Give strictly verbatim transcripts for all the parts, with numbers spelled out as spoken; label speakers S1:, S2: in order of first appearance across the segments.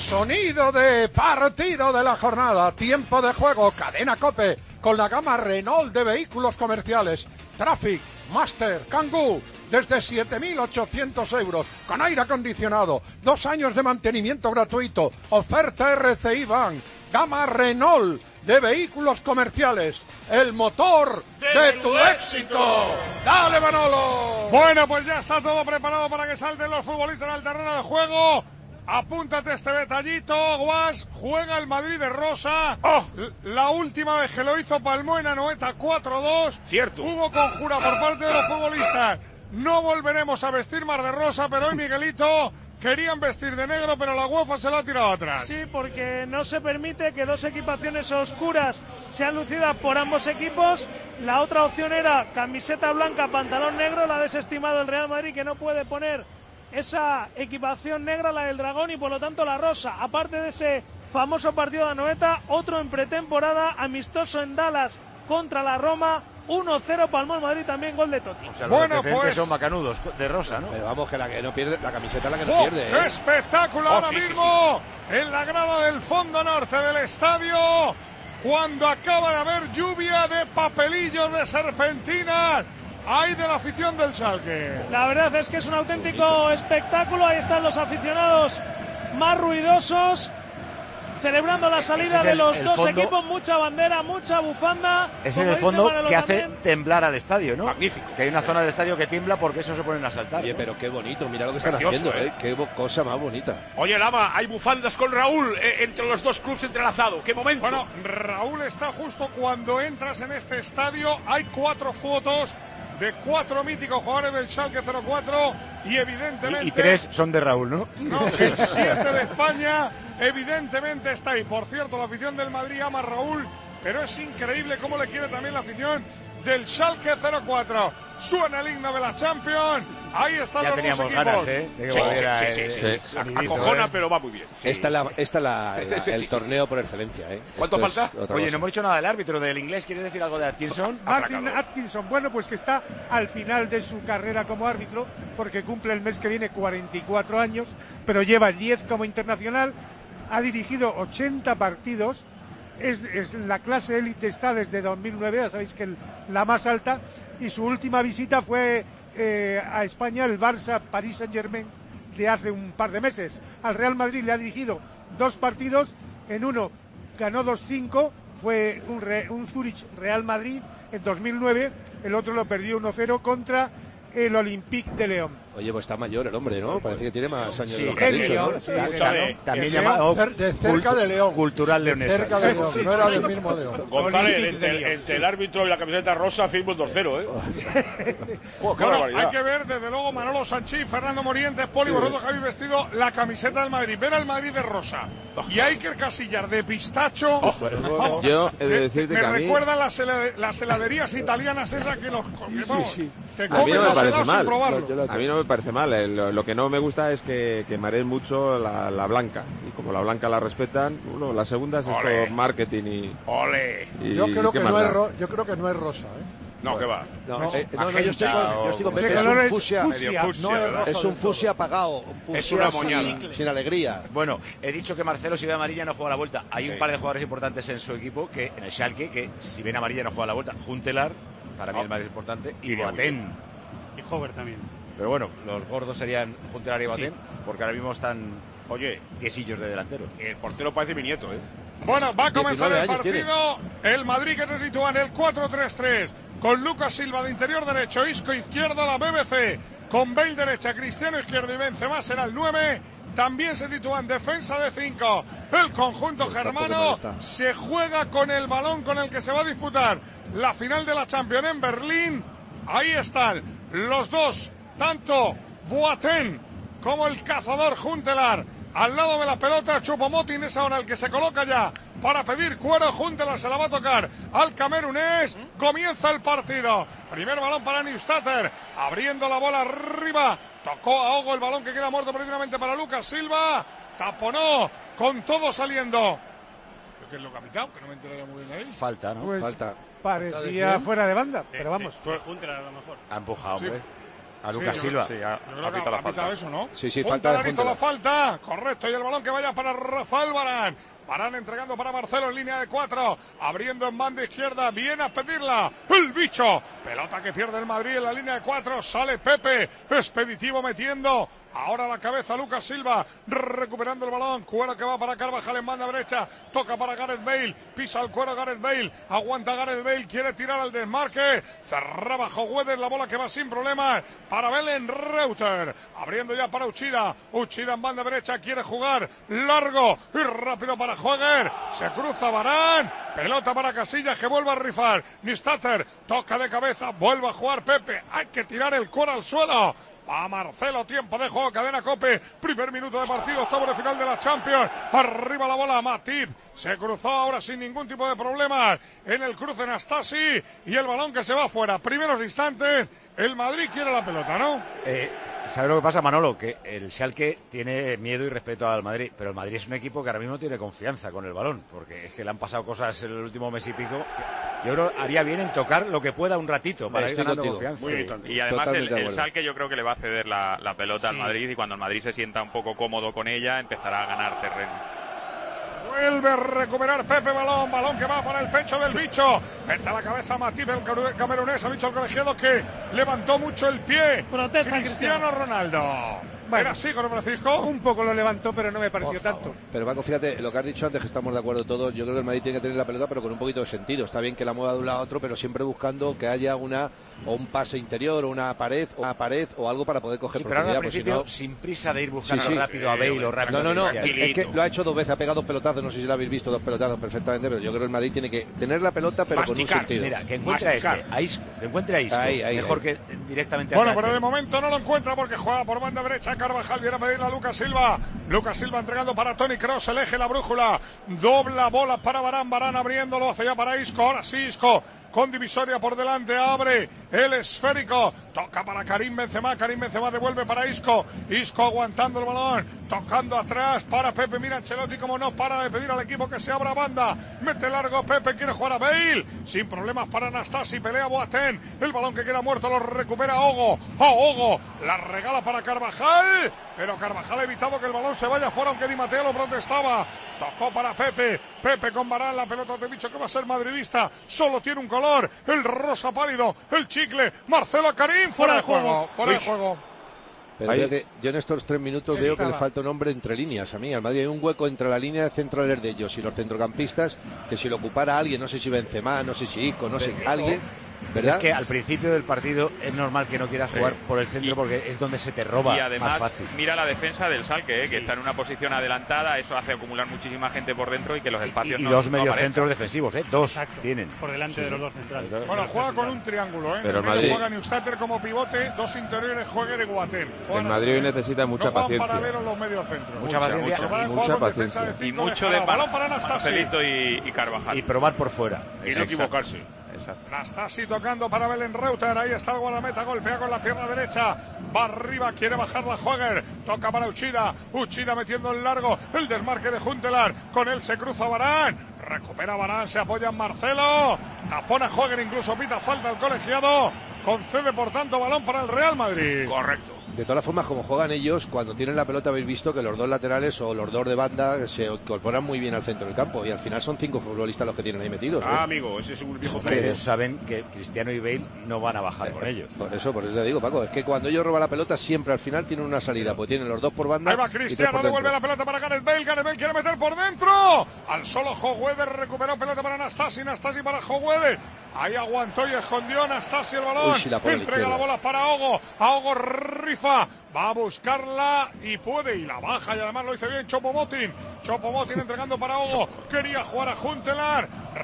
S1: sonido de partido de la jornada, tiempo de juego, cadena COPE, con la gama Renault de vehículos comerciales, Traffic, Master, Kangoo, desde siete mil ochocientos euros, con aire acondicionado, dos años de mantenimiento gratuito, oferta R C I Bank, gama Renault de vehículos comerciales, el motor de, de tu éxito. ¡Dale, Manolo!
S2: Bueno, pues ya está todo preparado para que salten los futbolistas al terreno de juego. Apúntate este detallito, Guas. Juega el Madrid de rosa.
S3: Oh.
S2: La última vez que lo hizo palmó en Anoeta cuatro dos.
S3: Cierto.
S2: Hubo conjura por parte de los futbolistas. No volveremos a vestir más de rosa, pero hoy Miguelito querían vestir de negro, pero la UEFA se lo ha tirado atrás.
S4: Sí, porque no se permite que dos equipaciones oscuras sean lucidas por ambos equipos. La otra opción era camiseta blanca, pantalón negro. La ha desestimado el Real Madrid, que no puede poner esa equipación negra, la del dragón, y por lo tanto la rosa. Aparte de ese famoso partido de Anoeta, otro en pretemporada, amistoso en Dallas contra la Roma. uno cero palmó el Madrid, también gol de Totti.
S5: O sea, los
S2: bueno, pues
S5: son macanudos de rosa, ¿no?
S6: Pero vamos, que la que no pierde, la camiseta es la que no
S2: ¡Oh,
S6: pierde.
S2: qué
S6: ¿eh?
S2: espectáculo
S3: Oh,
S2: ahora
S3: sí,
S2: mismo! Sí, sí. En la grada del fondo norte del estadio, cuando acaba de haber lluvia de papelillos de serpentinas. ¡Ay, de la afición del Schalke!
S4: La verdad es que es un auténtico espectáculo. Ahí están los aficionados más ruidosos, celebrando la salida
S5: es el,
S4: de los
S5: el
S4: dos
S5: fondo,
S4: equipos. Mucha bandera, mucha bufanda.
S5: Es
S4: Como
S5: en el
S4: dice
S5: fondo
S4: Manolo
S5: que hace
S4: también.
S5: temblar al estadio, ¿no?
S3: Magnífico.
S5: Que hay una zona del estadio que tiembla porque eso se ponen a saltar.
S6: Oye,
S5: ¿no?
S6: pero qué bonito, mira lo que están
S3: Precioso,
S6: haciendo,
S3: ¿eh?
S6: ¿eh? Qué bo- cosa más bonita.
S3: Oye, Lama, hay bufandas con Raúl eh, entre los dos clubes entrelazados. ¡Qué momento!
S2: Bueno, Raúl está justo cuando entras en este estadio. Hay cuatro fotos de cuatro míticos jugadores del Schalke cero cuatro y evidentemente...
S5: Y, y tres son de Raúl, ¿no?
S2: No, el siete de España evidentemente está ahí. Por cierto, la afición del Madrid ama a Raúl, pero es increíble cómo le quiere también la afición del Schalke cero cuatro. Suena el himno de la Champions. Ahí están
S5: Ya
S2: los dos
S5: teníamos
S2: equipos.
S5: ganas, ¿eh? De que
S3: Sí,
S5: volviera
S3: sí,
S5: el-
S3: sí, sí,
S5: el
S3: sí.
S5: sonidito,
S3: Acojona,
S5: ¿eh?
S3: pero va muy bien.
S6: Esta es, la, esta es la, la-
S3: Sí, sí,
S6: el
S3: sí.
S6: torneo por excelencia, ¿eh?
S3: ¿Cuánto
S6: Esto es
S3: falta?
S6: otra
S5: Oye,
S6: cosa.
S5: no hemos dicho nada del árbitro, del inglés. ¿Quieres decir algo de Atkinson?
S7: Martin
S3: Atracador.
S7: Atkinson, bueno, pues que está al final de su carrera como árbitro, porque cumple el mes que viene cuarenta y cuatro años, pero lleva diez como internacional, ha dirigido ochenta partidos, es, es la clase élite, está desde dos mil nueve, ya sabéis que el, la más alta, y su última visita fue eh, a España, el Barça Paris Saint-Germain, de hace un par de meses. Al Real Madrid le ha dirigido dos partidos, en uno ganó dos cinco, fue un, re, un Zurich Real Madrid en dos mil nueve, el otro lo perdió uno cero contra el Olympique de León.
S6: Oye, pues está mayor el hombre, ¿no? Parece que tiene más años
S5: Sí,
S6: de lo que ha
S7: el
S6: dicho,
S7: León,
S6: ¿no?
S7: sí,
S3: Escúchame,
S5: También
S1: de
S5: llamado
S1: León, de cerca
S5: cultu-
S1: de León.
S5: Cultural leonesa.
S1: Cerca de León, no era del mismo León.
S3: González,
S7: Olympique
S3: entre,
S7: de Lyon,
S3: entre
S7: sí.
S3: el árbitro y la camiseta rosa, firmo el dos cero, ¿eh? ¡Oh, qué
S2: Bueno,
S3: barbaridad!
S2: hay que ver desde luego Manolo Sanchís, Fernando Morientes, Poli, vosotros que habéis vestido la camiseta del Madrid. Ver al Madrid de rosa y Iker Casillas de pistacho. Vamos,
S8: Yo he de
S2: me-
S8: decirte
S2: me
S8: que a mí-
S2: recuerdan las, hela- las heladerías italianas esas que los que, vamos, te
S8: A mí
S2: comen
S8: no me
S2: los
S8: parece
S2: helados sin
S8: mal.
S2: probarlo.
S8: A mí no me parece mal. eh, Lo, lo que no me gusta es que, que mareen mucho la, la blanca. Y como la blanca la respetan, bueno, las segundas es
S3: Ole.
S8: todo marketing y.
S3: ¡Ole!
S8: y
S1: Yo creo
S8: ¿qué
S1: que
S8: más
S1: no es
S8: da?
S1: ro- yo creo que no es rosa, ¿eh?
S3: No, ¿qué va?
S6: No,
S1: No,
S6: eh, no, no, yo estoy con, yo estoy con
S1: Ese
S6: Pepe, es
S7: color
S6: un
S7: es
S6: fucsia,
S7: fucsia,
S3: medio fucsia,
S1: no es
S3: ¿verdad?
S1: rosa
S6: es
S1: del
S6: un
S1: todo.
S6: fusia apagado, un
S3: Es
S6: fusia
S3: una
S6: sin,
S3: moñada.
S6: sin alegría.
S5: Bueno, he dicho que Marcelo, si ve amarilla, no juega la vuelta. Hay
S3: Sí.
S5: un par de jugadores importantes en su equipo, que en el Schalke, que si ven amarilla no juega la vuelta. Juntelar, para mí
S3: Oh.
S5: el más importante, y
S3: Iría muy
S5: Boateng.
S4: Y Hover también.
S5: Pero bueno, los gordos serían Juntelar y Boateng, porque ahora mismo están
S3: Oye,
S5: tiesillos de delantero.
S3: el portero parece mi nieto, ¿eh?
S2: Bueno, va a comenzar el
S6: diecinueve años
S2: partido. El Madrid que se sitúa en el cuatro tres tres. Con Lucas Silva de interior derecho, Isco izquierdo, la B B C. Con Bale derecha, Cristiano izquierdo y Benzema será el nueve. También se sitúa en defensa de cinco. El conjunto
S6: Pues tampoco
S2: germano
S6: mal está.
S2: se juega con el balón con el que se va a disputar la final de la Champions en Berlín. Ahí están los dos, tanto Boateng como el cazador Juntelar. Al lado de la pelota, Choupo-Moting es ahora el que se coloca ya para pedir cuero. Juntelar se la va a tocar al camerunés. Comienza el partido. Primer balón para Neustatter, abriendo la bola arriba. Tocó a Ogo el balón que queda muerto precisamente para Lucas Silva. Taponó con todo saliendo. ¿Qué es lo que ha pitado? Que no me entero ya muy bien ahí.
S5: Falta, ¿no?
S7: Pues
S6: Falta.
S7: parecía fuera de banda, pero vamos.
S4: Juntelar a lo mejor.
S5: Ha empujado,
S2: Sí.
S5: hombre. A Lucas
S2: sí,
S5: Silva.
S2: Sí, ha, ha pitado la falta. Eso, ¿no?
S6: Sí, sí,
S2: Juntelar
S6: falta de
S2: hizo la
S6: Juntelar.
S2: falta. Correcto. Y el balón que vaya para Rafael Varane. Varane entregando para Marcelo en línea de cuatro. Abriendo en banda izquierda. Viene a pedirla. El bicho. Pelota que pierde el Madrid en la línea de cuatro. Sale Pepe. Expeditivo metiendo. Ahora la cabeza Lucas Silva, recuperando el balón, cuero que va para Carvajal en banda derecha, toca para Gareth Bale, pisa el cuero Gareth Bale, aguanta Gareth Bale, quiere tirar al desmarque, cerraba Joguedes, la bola que va sin problemas para Belen Reuter, abriendo ya para Uchida, Uchida en banda derecha, quiere jugar largo y rápido para Joguer, se cruza Varane, pelota para Casillas que vuelve a rifar, Nistater, toca de cabeza, vuelve a jugar Pepe, hay que tirar el cuero al suelo. A Marcelo, tiempo de juego, cadena Cope, primer minuto de partido, octavo de final de la Champions, arriba la bola, Matip, se cruzó ahora sin ningún tipo de problemas, en el cruce Nastasi, y el balón que se va afuera, primeros instantes, el Madrid quiere la pelota, ¿no?
S5: Eh, ¿Sabes lo que pasa, Manolo? Que el Schalke tiene miedo y respeto al Madrid, pero el Madrid es un equipo que ahora mismo tiene confianza con el balón, porque es que le han pasado cosas en el último mes y pico. Yo creo que haría bien en tocar lo que pueda un ratito para ir ganando confianza.
S9: Muy bien. Y además el, el Schalke yo creo que le va a ceder la, la pelota sí. al Madrid, y cuando el Madrid se sienta un poco cómodo con ella, empezará a ganar terreno.
S2: Vuelve a recuperar Pepe balón, balón que va para el pecho del bicho. Mete a la cabeza Matip, el camerunés, ha dicho el colegiado que levantó mucho el pie.
S4: Protesta
S2: Cristiano, Cristiano Ronaldo. Bueno, ¿era así, con Francisco?
S7: Un poco lo levantó, pero no me pareció tanto.
S6: Pero Paco, fíjate, lo que has dicho antes, que estamos de acuerdo todos, yo creo que el Madrid tiene que tener la pelota, pero con un poquito de sentido. Está bien que la mueva de un lado a otro, pero siempre buscando que haya una o un pase interior, o una pared, o una pared, o algo para poder coger
S5: sí, pero
S6: profundidad.
S5: Ahora, al principio,
S6: si no...
S5: sin prisa de ir buscando
S6: sí, sí.
S5: rápido a Bale o rápido.
S6: No, no, no,
S5: a
S6: es que lo ha hecho dos veces, ha pegado dos pelotazos, no sé si lo habéis visto, dos pelotazos perfectamente, pero yo creo que el Madrid tiene que tener la pelota, pero
S5: Masticar,
S6: con un sentido.
S5: Mira, que encuentre
S6: Masticar.
S5: a este, a Isco, que encuentre a Isco,
S6: ahí, ahí,
S5: mejor
S6: ahí.
S5: que directamente a
S2: Bueno,
S5: Cáceres.
S2: pero de momento no lo encuentra porque juega por banda derecha. Carvajal viene a pedirle a Lucas Silva. Lucas Silva entregando para Toni Kroos, el eje, la brújula. Dobla bola para Varane, Varane abriéndolo hacia allá para Isco. Ahora sí, Isco. Con divisoria por delante, abre el esférico, toca para Karim Benzema, Karim Benzema devuelve para Isco, Isco aguantando el balón, tocando atrás para Pepe, mira Ancelotti como no para de pedir al equipo que se abra banda, mete largo Pepe, quiere jugar a Bale, sin problemas para Anastasi, pelea Boateng, el balón que queda muerto lo recupera Ogo, a Ogo, la regala para Carvajal, pero Carvajal ha evitado que el balón se vaya fuera, aunque Di Matteo lo protestaba, tocó para Pepe, Pepe con Varane, la pelota te he dicho que va a ser madridista, solo tiene un color, el rosa pálido, el chicle, Marcelo Karim, fuera de juego, fuera de juego.
S6: Pero veo que yo en estos tres minutos veo que le falta un hombre entre líneas a mí. Al Madrid hay un hueco entre la línea de centrales de ellos y los centrocampistas, que si lo ocupara alguien, no sé si Benzema, no sé si Isco, no sé, alguien... ¿verdad?
S5: Es que al principio del partido es normal que no quieras jugar sí. por el centro, y, porque es donde se te roba
S9: y además,
S5: más fácil.
S9: Mira la defensa del Schalke, ¿eh? que sí. está en una posición adelantada, eso hace acumular muchísima gente por dentro y que los espacios
S5: y, y
S9: no
S5: dos
S9: no
S5: mediocentros defensivos, ¿eh? Dos
S4: Exacto.
S5: tienen.
S4: Por delante sí. de los dos centrales.
S2: Bueno, juega con un triángulo, ¿eh?
S8: Pero
S2: el
S8: Madrid...
S2: juega Neustater como pivote, dos interiores juega Boateng.
S8: El Madrid hoy necesita mucha
S2: no
S8: paciencia.
S2: paralelos los medios centros.
S5: Mucha, mucha paciencia.
S8: Mucha, mucha paciencia.
S2: De
S9: y mucho de
S2: balón para
S9: Marcelito y, y Carvajal.
S5: Y probar por fuera.
S9: Y no equivocarse.
S2: Nastasi tocando para Belen Reuter, ahí está el guardameta, golpea con la pierna derecha, va arriba, quiere bajar la Joger, toca para Uchida, Uchida metiendo el largo, el desmarque de Juntelar, con él se cruza Varane, recupera Varane, se apoya en Marcelo, tapona Joger, incluso pita falta el colegiado, concede por tanto balón para el Real Madrid.
S9: Correcto.
S6: De todas formas, como juegan ellos, cuando tienen la pelota habéis visto que los dos laterales o los dos de banda se incorporan muy bien al centro del campo y al final son cinco futbolistas los que tienen ahí metidos. ¿eh?
S9: Ah, amigo, ese es un viejo
S5: que ellos saben que Cristiano y Bale no van a bajar eh, con ellos.
S6: Por eso, por eso te digo, Paco, es que cuando ellos roban la pelota siempre al final tienen una salida, pues tienen los dos por banda.
S2: Ahí va Cristiano, devuelve la pelota para Gareth Bale, Gareth Bale quiere meter por dentro, al solo Joguedes, recuperó pelota para Nastasi, Nastasi para Joguedes, ahí aguantó y escondió Nastasi el balón, Uy, si la entrega la bola para Ogo, a Ogo rifa, va a buscarla y puede, y la baja, y además lo hizo bien Choupo-Moting. Choupo-Moting entregando para Ogo, quería jugar a Juntelar,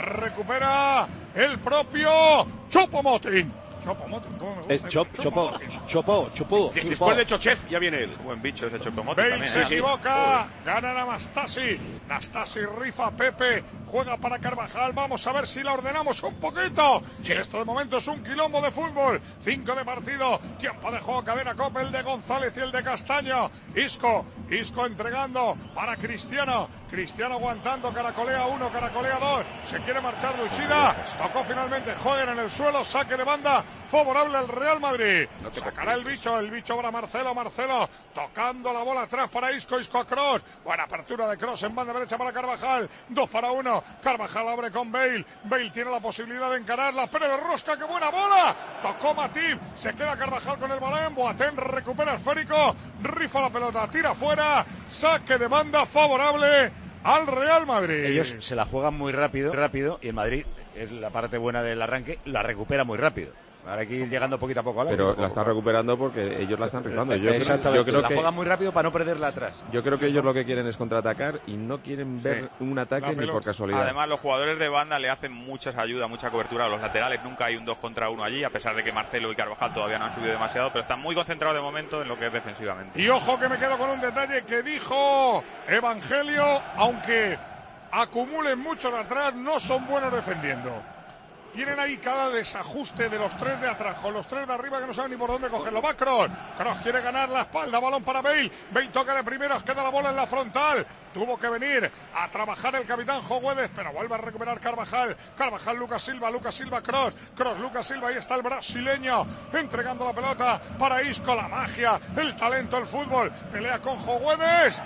S2: recupera el propio Choupo-Moting. Choupo-Moting, ¿cómo me gusta?
S6: Es Chop, Chopo, Chopo, Chopo.
S9: Después de Chochev ya viene el buen bicho ese Choupo-Moting.
S2: Bale se equivoca, gana Nastasi, Nastasi rifa, Pepe, juega para Carvajal, vamos a ver si la ordenamos un poquito. Sí. Esto de momento es un quilombo de fútbol, cinco de partido, tiempo de juego, cadena Copa, el de González y el de Castaño. Isco, Isco entregando para Cristiano, Cristiano aguantando, caracolea uno, caracolea dos, se quiere marchar Luchida, tocó finalmente Joger en el suelo, saque de banda favorable al Real Madrid. No sacará el bicho, el bicho para Marcelo, Marcelo tocando la bola atrás para Isco, Isco a Kroos. Buena apertura de Kroos en banda derecha para Carvajal. Dos para uno. Carvajal abre con Bale. Bale tiene la posibilidad de encararla, pero de rosca, qué buena bola. Tocó Matip, se queda Carvajal con el balón. Boateng recupera el esférico, rifa la pelota, tira fuera. Saque de banda favorable al Real Madrid.
S5: Ellos se la juegan muy rápido, rápido, y el Madrid, es la parte buena del arranque, la recupera muy rápido. Ahora hay que ir llegando poquito a poco. ¿Vale?
S8: Pero
S5: poco,
S8: la están
S5: poco.
S8: recuperando porque ellos la están rifando. Yo,
S5: Exactamente.
S8: yo creo
S5: se la
S8: que
S5: juegan muy rápido para no perderla atrás.
S8: Yo creo que ellos lo que quieren es contraatacar y no quieren ver
S9: Sí.
S8: un ataque ni por casualidad.
S9: Además, los jugadores de banda le hacen muchas ayudas, mucha cobertura a los laterales. Nunca hay un dos contra uno allí, a pesar de que Marcelo y Carvajal todavía no han subido demasiado, pero están muy concentrados de momento en lo que es defensivamente.
S2: Y ojo que me quedo con un detalle que dijo Evangelio, aunque acumulen mucho de atrás, no son buenos defendiendo. Tienen ahí cada desajuste de los tres de atrás, con los tres de arriba que no saben ni por dónde cogerlo. Va Kroos. Kroos quiere ganar la espalda, balón para Bale. Bale toca de primeras, queda la bola en la frontal. Tuvo que venir a trabajar el capitán Joguedes, pero vuelve a recuperar Carvajal. Carvajal, Lucas Silva, Lucas Silva, Kroos. Kroos, Lucas Silva, ahí está el brasileño, entregando la pelota para Isco, la magia, el talento, el fútbol. Pelea con Joguedes.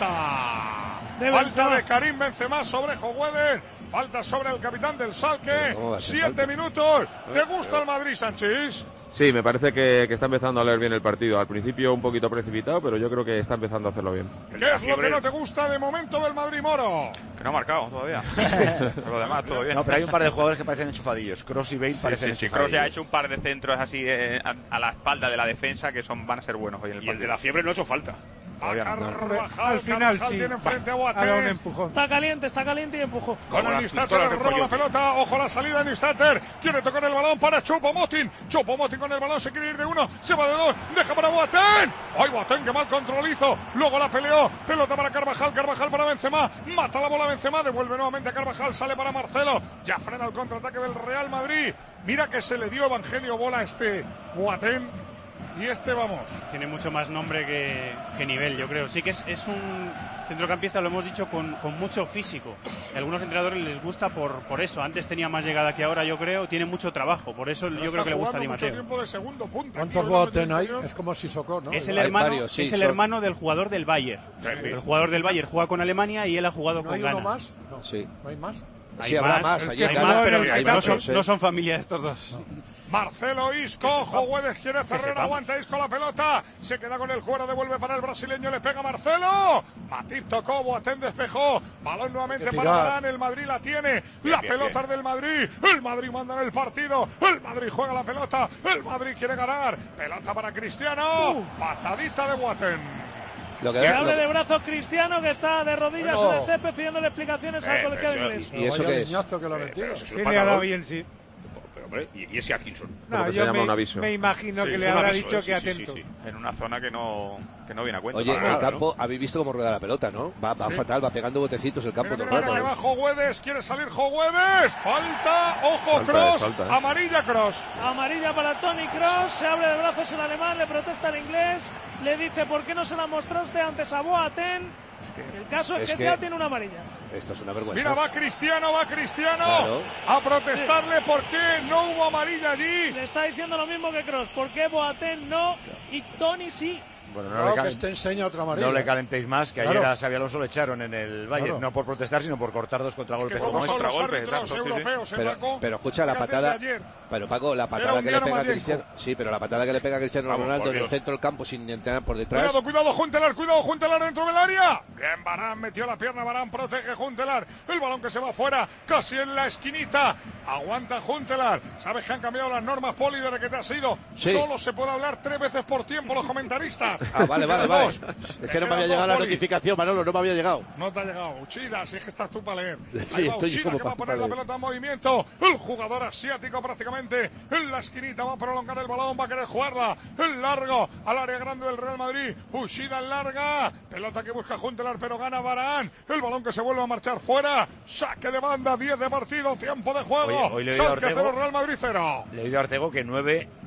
S2: Falta.
S4: De
S2: Falta
S4: Benzema.
S2: de Karim Benzema sobre Joguedes. Falta sobre el capitán del Schalke. Siete minutos. ¿Te gusta el Madrid, Sánchez?
S8: Sí, me parece que, que está empezando a leer bien el partido. Al principio un poquito precipitado, pero yo creo que está empezando a hacerlo bien.
S2: ¿Qué es lo que no te gusta de momento del Madrid, Moro?
S9: Que no ha marcado todavía. Por lo demás, todo bien.
S5: No, pero hay un par de jugadores que parecen enchufadillos. Kroos y Bale
S9: Sí,
S5: parecen
S9: sí, sí.
S5: enchufadillos.
S9: Kroos ya ha hecho un par de centros así eh, a, a la espalda de la defensa que son van a ser buenos hoy en el
S3: Y el
S9: partido.
S3: de la fiebre no ha hecho falta.
S2: A Carvajal,
S7: Al final
S2: Carvajal
S7: sí.
S2: tiene enfrente a
S7: Ha dado un
S2: Boateng.
S7: empujón.
S4: Está caliente, está caliente y empujó.
S2: Con
S3: Como
S2: el
S3: la
S2: Nistater
S3: pistola
S2: le
S3: del
S2: roba la
S3: Coyote.
S2: pelota. Ojo la salida de Nistater. Quiere tocar el balón para Choupo-Moting. Choupo-Moting con el balón. Se quiere ir de uno. Se va de dos. Deja para Boateng. ¡Ay, Boateng! ¡Qué mal control hizo! Luego la peleó. Pelota para Carvajal. Carvajal para Benzema. Mata la bola Benzema. Devuelve nuevamente a Carvajal. Sale para Marcelo. Ya frena el contraataque del Real Madrid. Mira que se le dio Evangelio bola a este Boateng. Y este, vamos.
S10: Tiene mucho más nombre que, que nivel, yo creo. Sí que es, es un centrocampista, lo hemos dicho, con, con mucho físico. A algunos entrenadores les gusta por, por eso. Antes tenía más llegada que ahora, yo creo. Tiene mucho trabajo. Por eso
S2: Pero
S10: yo creo que le gusta a Di
S2: mucho
S10: Matteo.
S2: tiempo de segundo punta.
S1: ¿Cuántos
S2: Aquí,
S1: Boateng hay?
S2: interior.
S1: Es como Sissoko, ¿no?
S10: Es el
S6: Hay
S10: hermano,
S6: varios, sí,
S10: es el
S6: son-
S10: hermano del jugador del Bayern. El jugador del Bayern juega con Alemania y él ha jugado
S1: ¿No
S10: con
S1: hay
S10: Ghana.
S1: uno más? No.
S6: Sí.
S1: ¿No hay más?
S10: Hay
S6: Sí, habrá
S10: más,
S6: más.
S10: hay
S6: Allí en
S10: más,
S6: Ghana
S10: pero
S6: hay
S10: no,
S6: muchos,
S10: son,
S6: ¿eh?
S10: no son familia estos dos.
S2: Marcelo Isco, Joguedes quiere cerrar,
S10: sepamos.
S2: aguanta Isco la pelota, se queda con el cuero, devuelve para el brasileño, le pega Marcelo, Matip tocó, Boateng despejó, balón nuevamente
S1: Hay que
S2: para
S1: tirar.
S2: Varane, el Madrid la tiene, la
S3: bien,
S2: pelota
S3: bien.
S2: es del Madrid, el Madrid manda en el partido, el Madrid juega la pelota, el Madrid quiere ganar, pelota para Cristiano, patadita de Boateng.
S6: Lo que
S4: Se
S6: da-
S4: abre
S6: lo-
S4: de brazos Cristiano, que está de rodillas
S1: Bueno.
S4: en el césped pidiéndole explicaciones al
S3: Eh,
S4: colegiado
S3: pero
S4: inglés.
S6: ¿Y eso
S1: Vaya
S6: qué es?
S1: leñazo que lo ha
S3: Eh,
S1: metido.
S3: pero eso es
S7: Sí,
S3: un
S7: le ha dado
S3: patadón.
S7: bien, sí.
S3: Pero, hombre, y, y ese Atkinson.
S8: Lo
S7: No,
S8: que se
S7: yo
S8: llama
S7: me,
S8: un aviso.
S7: me imagino
S3: Sí,
S7: que
S3: es
S7: le
S3: un
S7: habrá
S3: aviso,
S7: dicho
S3: eh,
S7: que
S3: sí, sí,
S7: atento.
S3: sí, sí.
S9: En una zona que no, que no viene a cuento.
S6: Oye,
S9: para
S6: el
S9: nada,
S6: campo,
S9: ¿no?
S6: habéis visto cómo rueda la pelota, ¿no? Va, va fatal, va pegando botecitos el campo
S2: Mira,
S6: todo el
S2: mira, mira,
S6: rato.
S2: que va Joguedes, quiere salir Joguedes, falta, ojo,
S8: Falta,
S2: Kroos,
S8: falta, eh.
S2: amarilla Kroos.
S4: Amarilla para Toni Kroos, se abre de brazos el alemán, le protesta el inglés, le dice ¿por qué no se la mostraste antes a Boateng? El caso es,
S6: es
S4: que,
S6: que-
S4: ya tiene una amarilla.
S6: Esto es una vergüenza.
S2: Mira, va Cristiano, va Cristiano
S6: Claro.
S2: a protestarle porque no hubo amarilla allí.
S4: Le está diciendo lo mismo que Kroos, ¿por qué Boateng no y Toni sí?
S5: Bueno, no,
S1: Claro,
S5: le
S1: que
S5: cal-
S1: este enseña otra amarilla.
S5: no le calentéis más, que
S1: Claro.
S5: ayer a Xabi Alonso le echaron en el Bayern,
S1: Claro.
S5: no por protestar, sino por cortar dos
S2: Que
S5: contragolpes.
S2: como
S5: como
S2: son
S5: este.
S2: los
S9: contragolpe,
S2: árbitros
S9: exacto, sí, sí.
S2: europeos,
S6: Pero,
S2: Paco,
S6: pero escucha la
S2: fíjate
S6: patada.
S2: de ayer.
S6: Pero Paco, la
S2: Era
S6: patada
S2: un
S6: que le
S2: Diana
S6: pega a
S2: Mayenko.
S6: Cristiano. Sí, pero la patada que le pega a Cristiano
S3: Vamos,
S6: Ronaldo
S3: por
S6: en el
S3: Dios.
S6: centro del campo sin entrenar por detrás.
S2: Cuidado, cuidado, Juntelar, cuidado, Juntelar dentro del área. Bien, Varane metió la pierna, Varane protege Juntelar. El balón que se va afuera, casi en la esquinita. Aguanta Juntelar. Sabes que han cambiado las normas, Poli, desde que te has ido.
S6: Sí.
S2: Solo se puede hablar tres veces por tiempo los comentaristas.
S6: Ah, vale, vale,
S2: Quedan
S6: vale.
S2: dos.
S6: Es
S2: Te
S6: que no me
S2: quedan
S6: había
S2: dos,
S6: llegado la
S2: Poli.
S6: notificación, Manolo, no me había llegado.
S2: No te ha llegado, Uchida, si es que estás tú para leer.
S6: Sí,
S2: Ahí va
S6: estoy
S2: Uchida,
S6: como
S2: que va a
S6: pa-
S2: poner
S6: pa
S2: la
S6: leer.
S2: pelota en movimiento. El jugador asiático prácticamente en la esquinita va a prolongar el balón, va a querer jugarla. El largo al área grande del Real Madrid. Uchida en larga. Pelota que busca Juntelar, pero gana Varane. El balón que se vuelve a marchar fuera. Saque de banda, diez de partido, tiempo de juego.
S5: Oye, hoy le he oído a
S2: Schalke
S5: Ortego.
S2: cero, Real Madrid cero.
S5: Le he oído a Ortego que nueve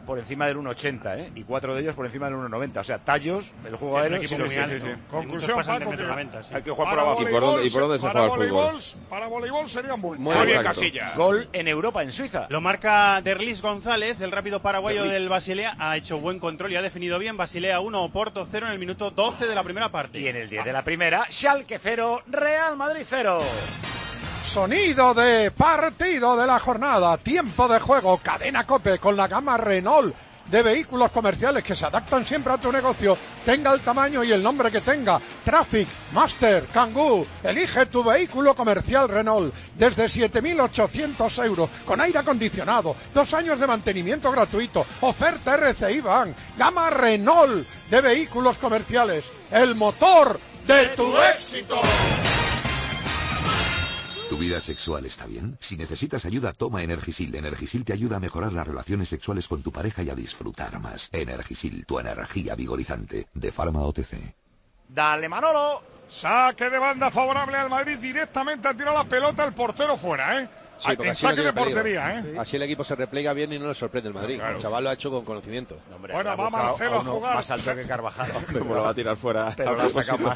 S5: por encima del uno ochenta, ¿eh? Y cuatro de ellos por encima del uno noventa. O sea, tallos, el juego
S10: Sí,
S5: aéreo...
S10: es un equipo
S5: sí,
S10: muy
S5: sí,
S10: alto.
S5: sí, sí.
S2: Conclusión,
S10: pasan de
S2: Paco,
S10: metro
S2: que
S10: noventa, sí.
S3: Hay que jugar por
S2: para
S3: abajo.
S8: ¿Y por dónde- y por dónde se
S2: para
S8: juega el fútbol?
S2: voleibol, para voleibol serían buenos.
S3: Muy bien,
S8: Exacto.
S3: Casilla.
S5: Gol en Europa, en Suiza.
S10: Lo marca Derlis González, el rápido paraguayo
S3: Derlis.
S10: del Basilea. Ha hecho buen control y ha definido bien. Basilea uno, Oporto cero en el minuto doce de la primera parte.
S5: Y en el diez de la primera, Schalke cero, Real Madrid cero.
S1: Sonido de partido de la jornada, tiempo de juego, Cadena COPE con la gama Renault de vehículos comerciales que se adaptan siempre a tu negocio, tenga el tamaño y el nombre que tenga. Traffic, Master, Kangoo, elige tu vehículo comercial Renault desde siete mil ochocientos euros, con aire acondicionado, dos años de mantenimiento gratuito, oferta R C I Bank, gama Renault de vehículos comerciales, el motor de tu éxito.
S11: ¿Tu vida sexual está bien? Si necesitas ayuda, toma Energisil. Energisil te ayuda a mejorar las relaciones sexuales con tu pareja y a disfrutar más. Energisil, tu energía vigorizante. De Pharma O T C.
S5: Dale, Manolo.
S2: Saque de banda favorable al Madrid. Directamente ha tirado la pelota el portero fuera, ¿eh?
S6: Sí, porque
S2: en
S6: así no
S2: saque de
S6: tiene peligro.
S2: portería, ¿eh?
S6: Así el equipo se replega bien y no le sorprende el Madrid.
S3: Claro.
S6: El chaval lo ha hecho con conocimiento.
S5: Hombre,
S2: Bueno,
S5: ha
S2: va
S5: buscado
S2: Marcelo a
S5: uno
S2: jugar.
S5: más alto que Carvajal.
S8: Como lo va a tirar fuera.
S5: Pero lo ha sacado mal.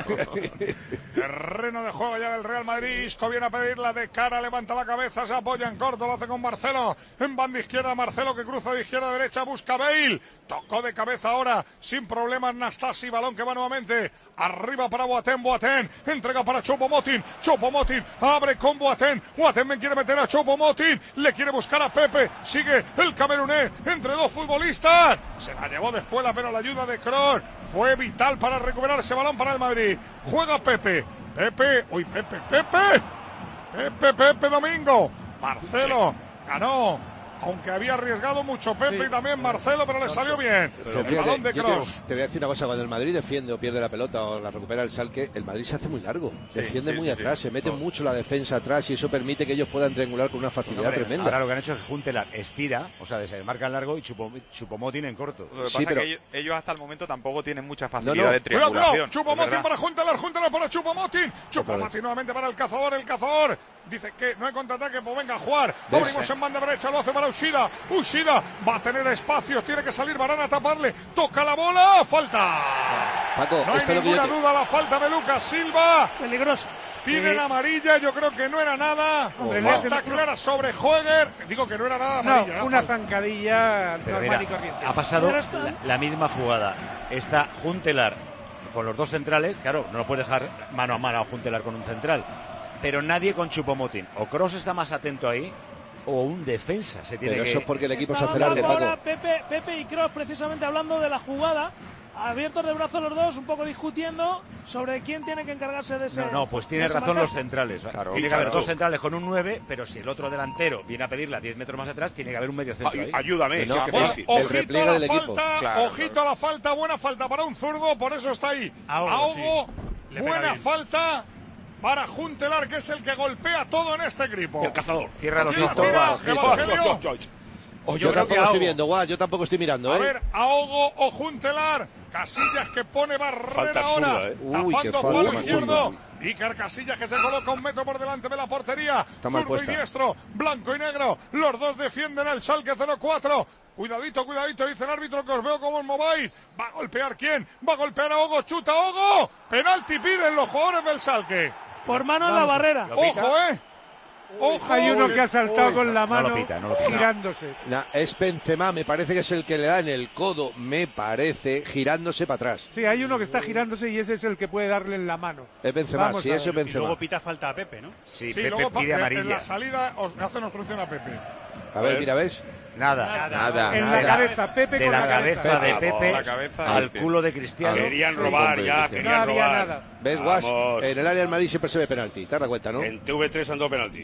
S2: Terreno de juego ya del Real Madrid. Isco viene a pedirla de cara, levanta la cabeza, se apoya en corto, lo hace con Marcelo. En banda izquierda, Marcelo que cruza de izquierda a derecha, busca Bale. Tocó de cabeza ahora, sin problemas, Nastasi, balón que va nuevamente. Arriba para Boateng, Boateng. Entrega para Choupo-Moting. Choupo-Moting abre con Boateng. Boateng me quiere meter a Choupo-Moting. Le quiere buscar a Pepe. Sigue el camerunés entre dos futbolistas. Se la llevó después, pero la ayuda de Kroos fue vital para recuperar ese balón para el Madrid. Juega Pepe. Pepe. Uy, Pepe, Pepe. Pepe, Pepe Domingo. Marcelo ganó. Aunque había arriesgado mucho Pepe
S7: Sí.
S2: y también Marcelo, pero le salió bien.
S6: Pero
S2: El
S6: fíjate,
S2: balón de
S6: yo te,
S2: Kroos.
S6: te voy a decir una cosa, cuando el Madrid defiende o pierde la pelota o la recupera el Schalke, el Madrid se hace muy largo, defiende
S3: sí,
S6: muy
S3: sí,
S6: atrás,
S3: sí.
S6: se mete
S3: Todo.
S6: mucho la defensa atrás y eso permite que ellos puedan triangular con una facilidad
S5: Hombre,
S6: tremenda.
S5: ahora lo que han hecho es que Huntelaar estira, o sea, se marca en largo y Choupo- Choupo-Moting en corto.
S9: Lo que
S6: Sí,
S9: pasa
S6: pero-
S9: es que ellos, ellos hasta el momento tampoco tienen mucha
S6: No,
S9: facilidad
S6: no.
S9: de
S2: Cuidado,
S9: triangulación.
S2: cuidado. Choupo-Moting
S9: es verdad.
S2: para Juntelar, Juntelar para Choupo-Moting. Choupo-Moting
S6: vez.
S2: nuevamente para el cazador, el cazador. Dice que no hay contraataque, pues venga a jugar.
S6: ¿Ves?
S2: Abrimos en banda derecha, lo hace para Ushida. Ushida va a tener espacios, tiene que salir Varane a taparle. Toca la bola, falta.
S6: Paco,
S2: No hay
S6: esto es lo que yo
S2: ninguna
S6: te-
S2: duda, la falta de Lucas Silva.
S4: Peligroso.
S2: Piden amarilla, yo creo que no era nada.
S7: Hombre,
S2: Falta
S7: le-
S2: clara sobre Höger. Digo que no era nada
S7: No,
S2: amarilla. era
S7: una
S2: falta.
S7: zancadilla
S5: Pero
S7: normal
S5: mira,
S7: y corriente.
S5: ha pasado
S4: Pero está-
S5: la, la misma jugada. Está Huntelaar con los dos centrales, claro, no lo puede dejar mano a mano a Huntelaar con un central, pero nadie con Choupo-Moting. O Kroos está más atento ahí, o un defensa se tiene
S6: Pero
S5: que...
S6: eso es porque el equipo se
S4: Estaban
S6: hace largo,
S4: hablando ahora
S6: Paco.
S4: Pepe, Pepe y Kroos precisamente hablando de la jugada, abiertos de brazos los dos, un poco discutiendo sobre quién tiene que encargarse de ese.
S5: No, no, pues tiene
S4: de ese
S5: razón
S4: marcaje.
S5: los centrales.
S3: Claro,
S5: tiene que haber
S3: claro.
S5: dos centrales con un nueve, pero si el otro delantero viene a pedirla diez metros más atrás, tiene que haber un medio centro
S3: Ay,
S5: ahí.
S3: ayúdame.
S6: No,
S3: sí,
S6: que
S3: que
S2: Bueno,
S3: sí.
S6: el
S2: ojito
S6: repliegue
S2: a la
S6: del equipo.
S2: falta,
S3: Claro,
S2: ojito
S3: claro.
S2: a la falta, buena falta para un zurdo, por eso está ahí.
S10: Ahogo,
S2: Ahogo,
S10: sí. Le pega
S2: buena
S10: bien.
S2: falta para Juntelar, que es el que golpea todo en este equipo.
S3: El cazador.
S5: Cierra los
S2: Tira,
S5: ojos.
S2: tira,
S5: ojito.
S2: Evangelio.
S6: Oh,
S5: Yo
S6: yo,
S5: creo
S6: tampoco
S5: que
S6: estoy
S5: Ahogo.
S6: viendo, guau, yo tampoco estoy mirando,
S2: A
S6: ¿eh?
S2: ver, Ahogo o Juntelar. Casillas que pone barrera
S3: Falta
S2: ahora.
S3: absurda, ¿eh?
S6: Uy,
S2: Tapando
S6: qué falta
S2: palo
S6: más
S2: izquierdo.
S6: absurda.
S2: Iker Casillas que se coloca un metro por delante de la portería.
S6: Está mal
S2: Zurdo y
S6: puesta.
S2: diestro, blanco y negro. Los dos defienden el Schalke cero cuatro. Cuidadito, cuidadito, dice el árbitro que os veo como os mováis. ¿Va a golpear quién? ¿Va a golpear a Ogo? ¡Chuta Ogo! Penalti piden los jugadores del Schalke.
S4: Por mano en la barrera.
S5: Lo pita.
S2: ¡Ojo, eh! ¡Ojo!
S7: Hay uno que ha saltado
S6: Uy,
S7: con la
S5: no
S7: mano
S5: lo pita, no lo pita.
S7: girándose.
S6: Nah, es Benzema, me parece que es el que le da en el codo, me parece, girándose para atrás.
S7: Sí, hay uno que está girándose y ese es el que puede darle en la mano.
S6: Es Benzema,
S7: Vamos
S6: sí,
S7: a
S6: eso es
S7: ver.
S10: Y
S6: Benzema.
S10: luego pita falta a Pepe, ¿no?
S5: Sí,
S2: Sí,
S5: Pepe
S2: luego pa-
S5: pide
S2: en- en
S5: amarilla.
S2: la salida os hacen obstrucción a Pepe.
S6: A ver, mira, ¿ves?
S5: Nada,
S8: Nada.
S7: En
S5: nada.
S7: la cabeza, Pepe
S5: De
S7: con
S5: la
S7: la cabeza.
S5: cabeza de
S3: Vamos,
S5: Pepe
S9: la cabeza de
S5: al
S9: Pepe.
S5: culo de Cristiano.
S3: Querían
S8: Sí,
S3: robar
S8: hombre,
S3: ya,
S8: sí.
S3: querían
S7: No había
S3: robar.
S7: nada.
S6: ¿Ves, Guas?
S3: Vamos.
S6: En el área del Madrid siempre se ve penalti, te das cuenta, ¿no?
S3: En T V tres han dado penalti.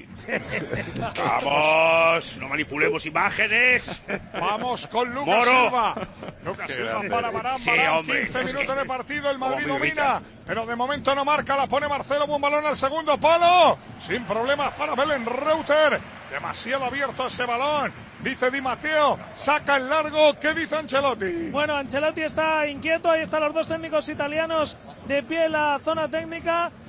S3: Vamos, no manipulemos imágenes.
S2: Vamos con Lucas
S3: Moro.
S2: Silva. Lucas Silva
S3: grande.
S2: para Barán,
S3: Sí,
S2: Barán,
S3: hombre,
S2: quince
S3: es
S2: minutos
S3: que-
S2: de partido, el Madrid
S3: como
S2: domina,
S3: Pibita.
S2: pero de momento no marca, la pone Marcelo, buen balón al segundo palo, sin problemas para Belén Reuter, demasiado abierto ese balón, dice Di Matteo, saca el largo, ¿qué dice Ancelotti?
S4: Bueno, Ancelotti está inquieto, ahí están los dos técnicos italianos de pie en la zona técnica.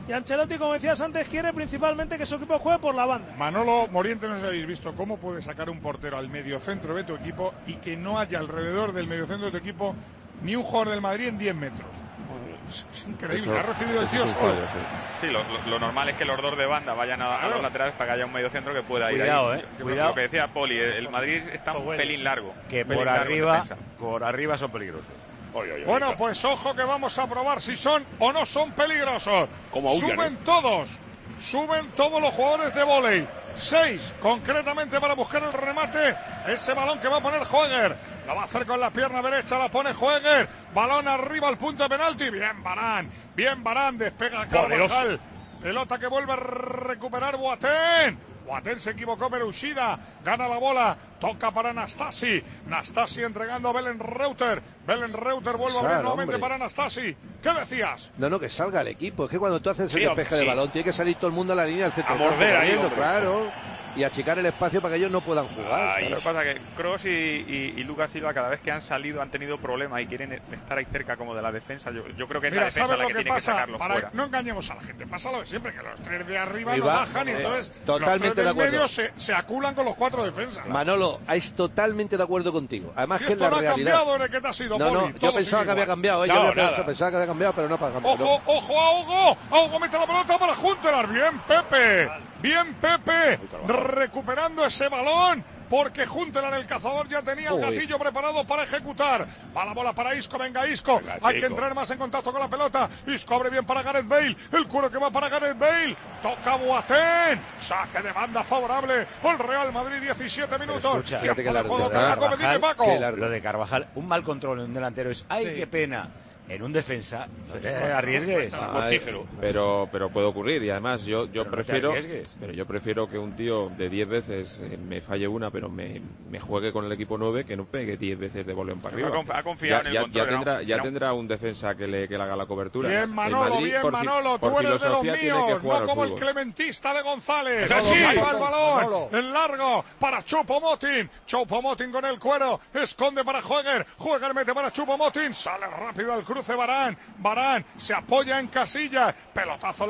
S4: y Ancelotti, como decías antes, quiere principalmente que su equipo juegue por la banda.
S2: Manolo Moriente, no sé si habéis visto cómo puede sacar un portero al mediocentro de tu equipo y que no haya alrededor del mediocentro de tu equipo ni un jugador del Madrid en diez metros. Es, es increíble,
S8: Eso,
S2: ha recibido el tío
S8: es un
S2: solo.
S8: fallo, sí.
S9: Sí, lo, lo, lo normal es que los dos de banda vayan a, a los laterales para que haya un medio centro que pueda
S5: Cuidado,
S9: ir ahí.
S5: Eh,
S9: Yo-
S5: cuidado.
S9: Lo que decía Poli, el Madrid está un pelín largo.
S5: Que
S9: un pelín
S5: por
S9: largo en
S5: arriba,
S9: defensa.
S5: por arriba son peligrosos. Oye, oye,
S2: Bueno,
S5: oye.
S2: pues ojo que vamos a probar si son o no son peligrosos.
S3: Como aullan,
S2: Suben
S3: ¿eh?
S2: todos, suben todos los jugadores de vóley. Seis, concretamente, para buscar el remate. Ese balón que va a poner Jueger. La va a hacer con la pierna derecha, la pone Jueger. Balón arriba al punto de penalti. Bien, Varane. Bien, Varane. Despega Carvajal. Pelota que vuelve a recuperar Boateng. Boateng se equivocó, pero Ushida gana la bola, toca para Nastasi, Nastasi entregando a Belen Reuter, Belen Reuter vuelve a abrir
S6: Sal,
S2: nuevamente
S6: hombre.
S2: para Nastasi. ¿Qué decías?
S6: No, no, que salga el equipo. Es que cuando tú haces
S3: Sí,
S6: el despeje
S3: sí.
S6: de balón, tiene que salir todo el mundo a la línea del centro.
S3: A
S6: del campo
S3: morder ahí,
S6: corriendo,
S3: hombre.
S6: claro. Y achicar el espacio para que ellos no puedan jugar.
S3: Ahí.
S9: Lo que pasa es que Kroos y, y, y Lucas Silva, cada vez que han salido, han tenido problemas y quieren estar ahí cerca como de la defensa. Yo, yo creo que es la
S2: Mira,
S9: defensa
S2: ¿sabes
S9: la
S2: lo
S9: que,
S2: que
S9: tiene que
S2: pasa?
S9: sacarlos
S2: Para
S9: fuera.
S2: no engañemos a la gente, pasa lo de siempre, que los tres de arriba
S6: Ahí
S2: no
S6: va.
S2: bajan y
S6: Eh,
S2: entonces
S6: totalmente
S2: los tres
S6: de
S2: del
S6: acuerdo.
S2: medio se, se aculan con los cuatro defensas.
S6: Manolo, es totalmente de acuerdo contigo. Además
S2: Si
S6: que es
S2: esto
S6: la
S2: no ha
S6: realidad.
S2: cambiado desde que te has ido,
S6: No, no,
S2: Poli,
S6: yo
S2: todo
S6: pensaba
S2: sigue
S6: que había
S2: igual.
S6: cambiado. ¿eh? Yo
S3: No,
S6: había pensado,
S3: nada.
S6: pensaba que había cambiado, pero no ha cambiado.
S2: Ojo, ojo a Hugo. A Hugo mete la pelota para Juntelar. Bien, Pepe. Bien, Pepe. Recuperando ese balón. Porque Juntelar, el cazador, ya tenía el
S6: Uy.
S2: gatillo preparado para ejecutar. Va la bola para Isco. Venga, Isco.
S3: Venga,
S2: Hay que
S3: chico.
S2: entrar más en contacto con la pelota. Isco abre bien para Gareth Bale. El cuero que va para Gareth Bale. Toca Boateng. Saque de banda favorable. El Real Madrid, diecisiete minutos.
S5: escucha,
S2: Tiempo
S6: fíjate que
S2: de
S6: la-
S2: juego.
S6: la-
S2: Te la
S6: la-
S2: come, dime, Paco.
S6: que la-
S5: Lo de Carvajal, un mal control en un delantero es, ay,
S6: Sí.
S5: qué pena. En un defensa, no te arriesgues.
S6: Ay,
S8: Pero, pero puede ocurrir y además yo, yo
S5: Pero no te
S8: prefiero,
S5: arriesgues.
S8: pero yo prefiero que un tío de diez veces eh, me falle una, pero me, me juegue con el equipo nueve, que no pegue diez veces de voleo para arriba.
S9: Ha conf- ha confiado
S8: ya,
S9: en el
S8: ya-
S9: control,
S8: ya tendrá,
S9: ¿no?
S8: ya
S9: No.
S8: tendrá un defensa que le, que le haga la cobertura.
S2: Bien,
S8: El
S2: Manolo,
S8: Madrid,
S2: bien,
S8: por fi-
S2: Manolo,
S8: por
S2: tú eres de los
S8: filosofía, tiene que
S2: míos,
S8: jugar
S2: no
S8: al
S2: como el
S8: fútbol.
S2: clementista de González.
S3: Eso sí.
S2: Ahí va el balón,
S1: Manolo.
S2: en largo, para Choupo-Moting, Choupo-Moting con el cuero, esconde para Jueger, Jueger mete para Choupo-Moting, sale rápido al cruce Varane, Varane se apoya en Casillas, pelotazo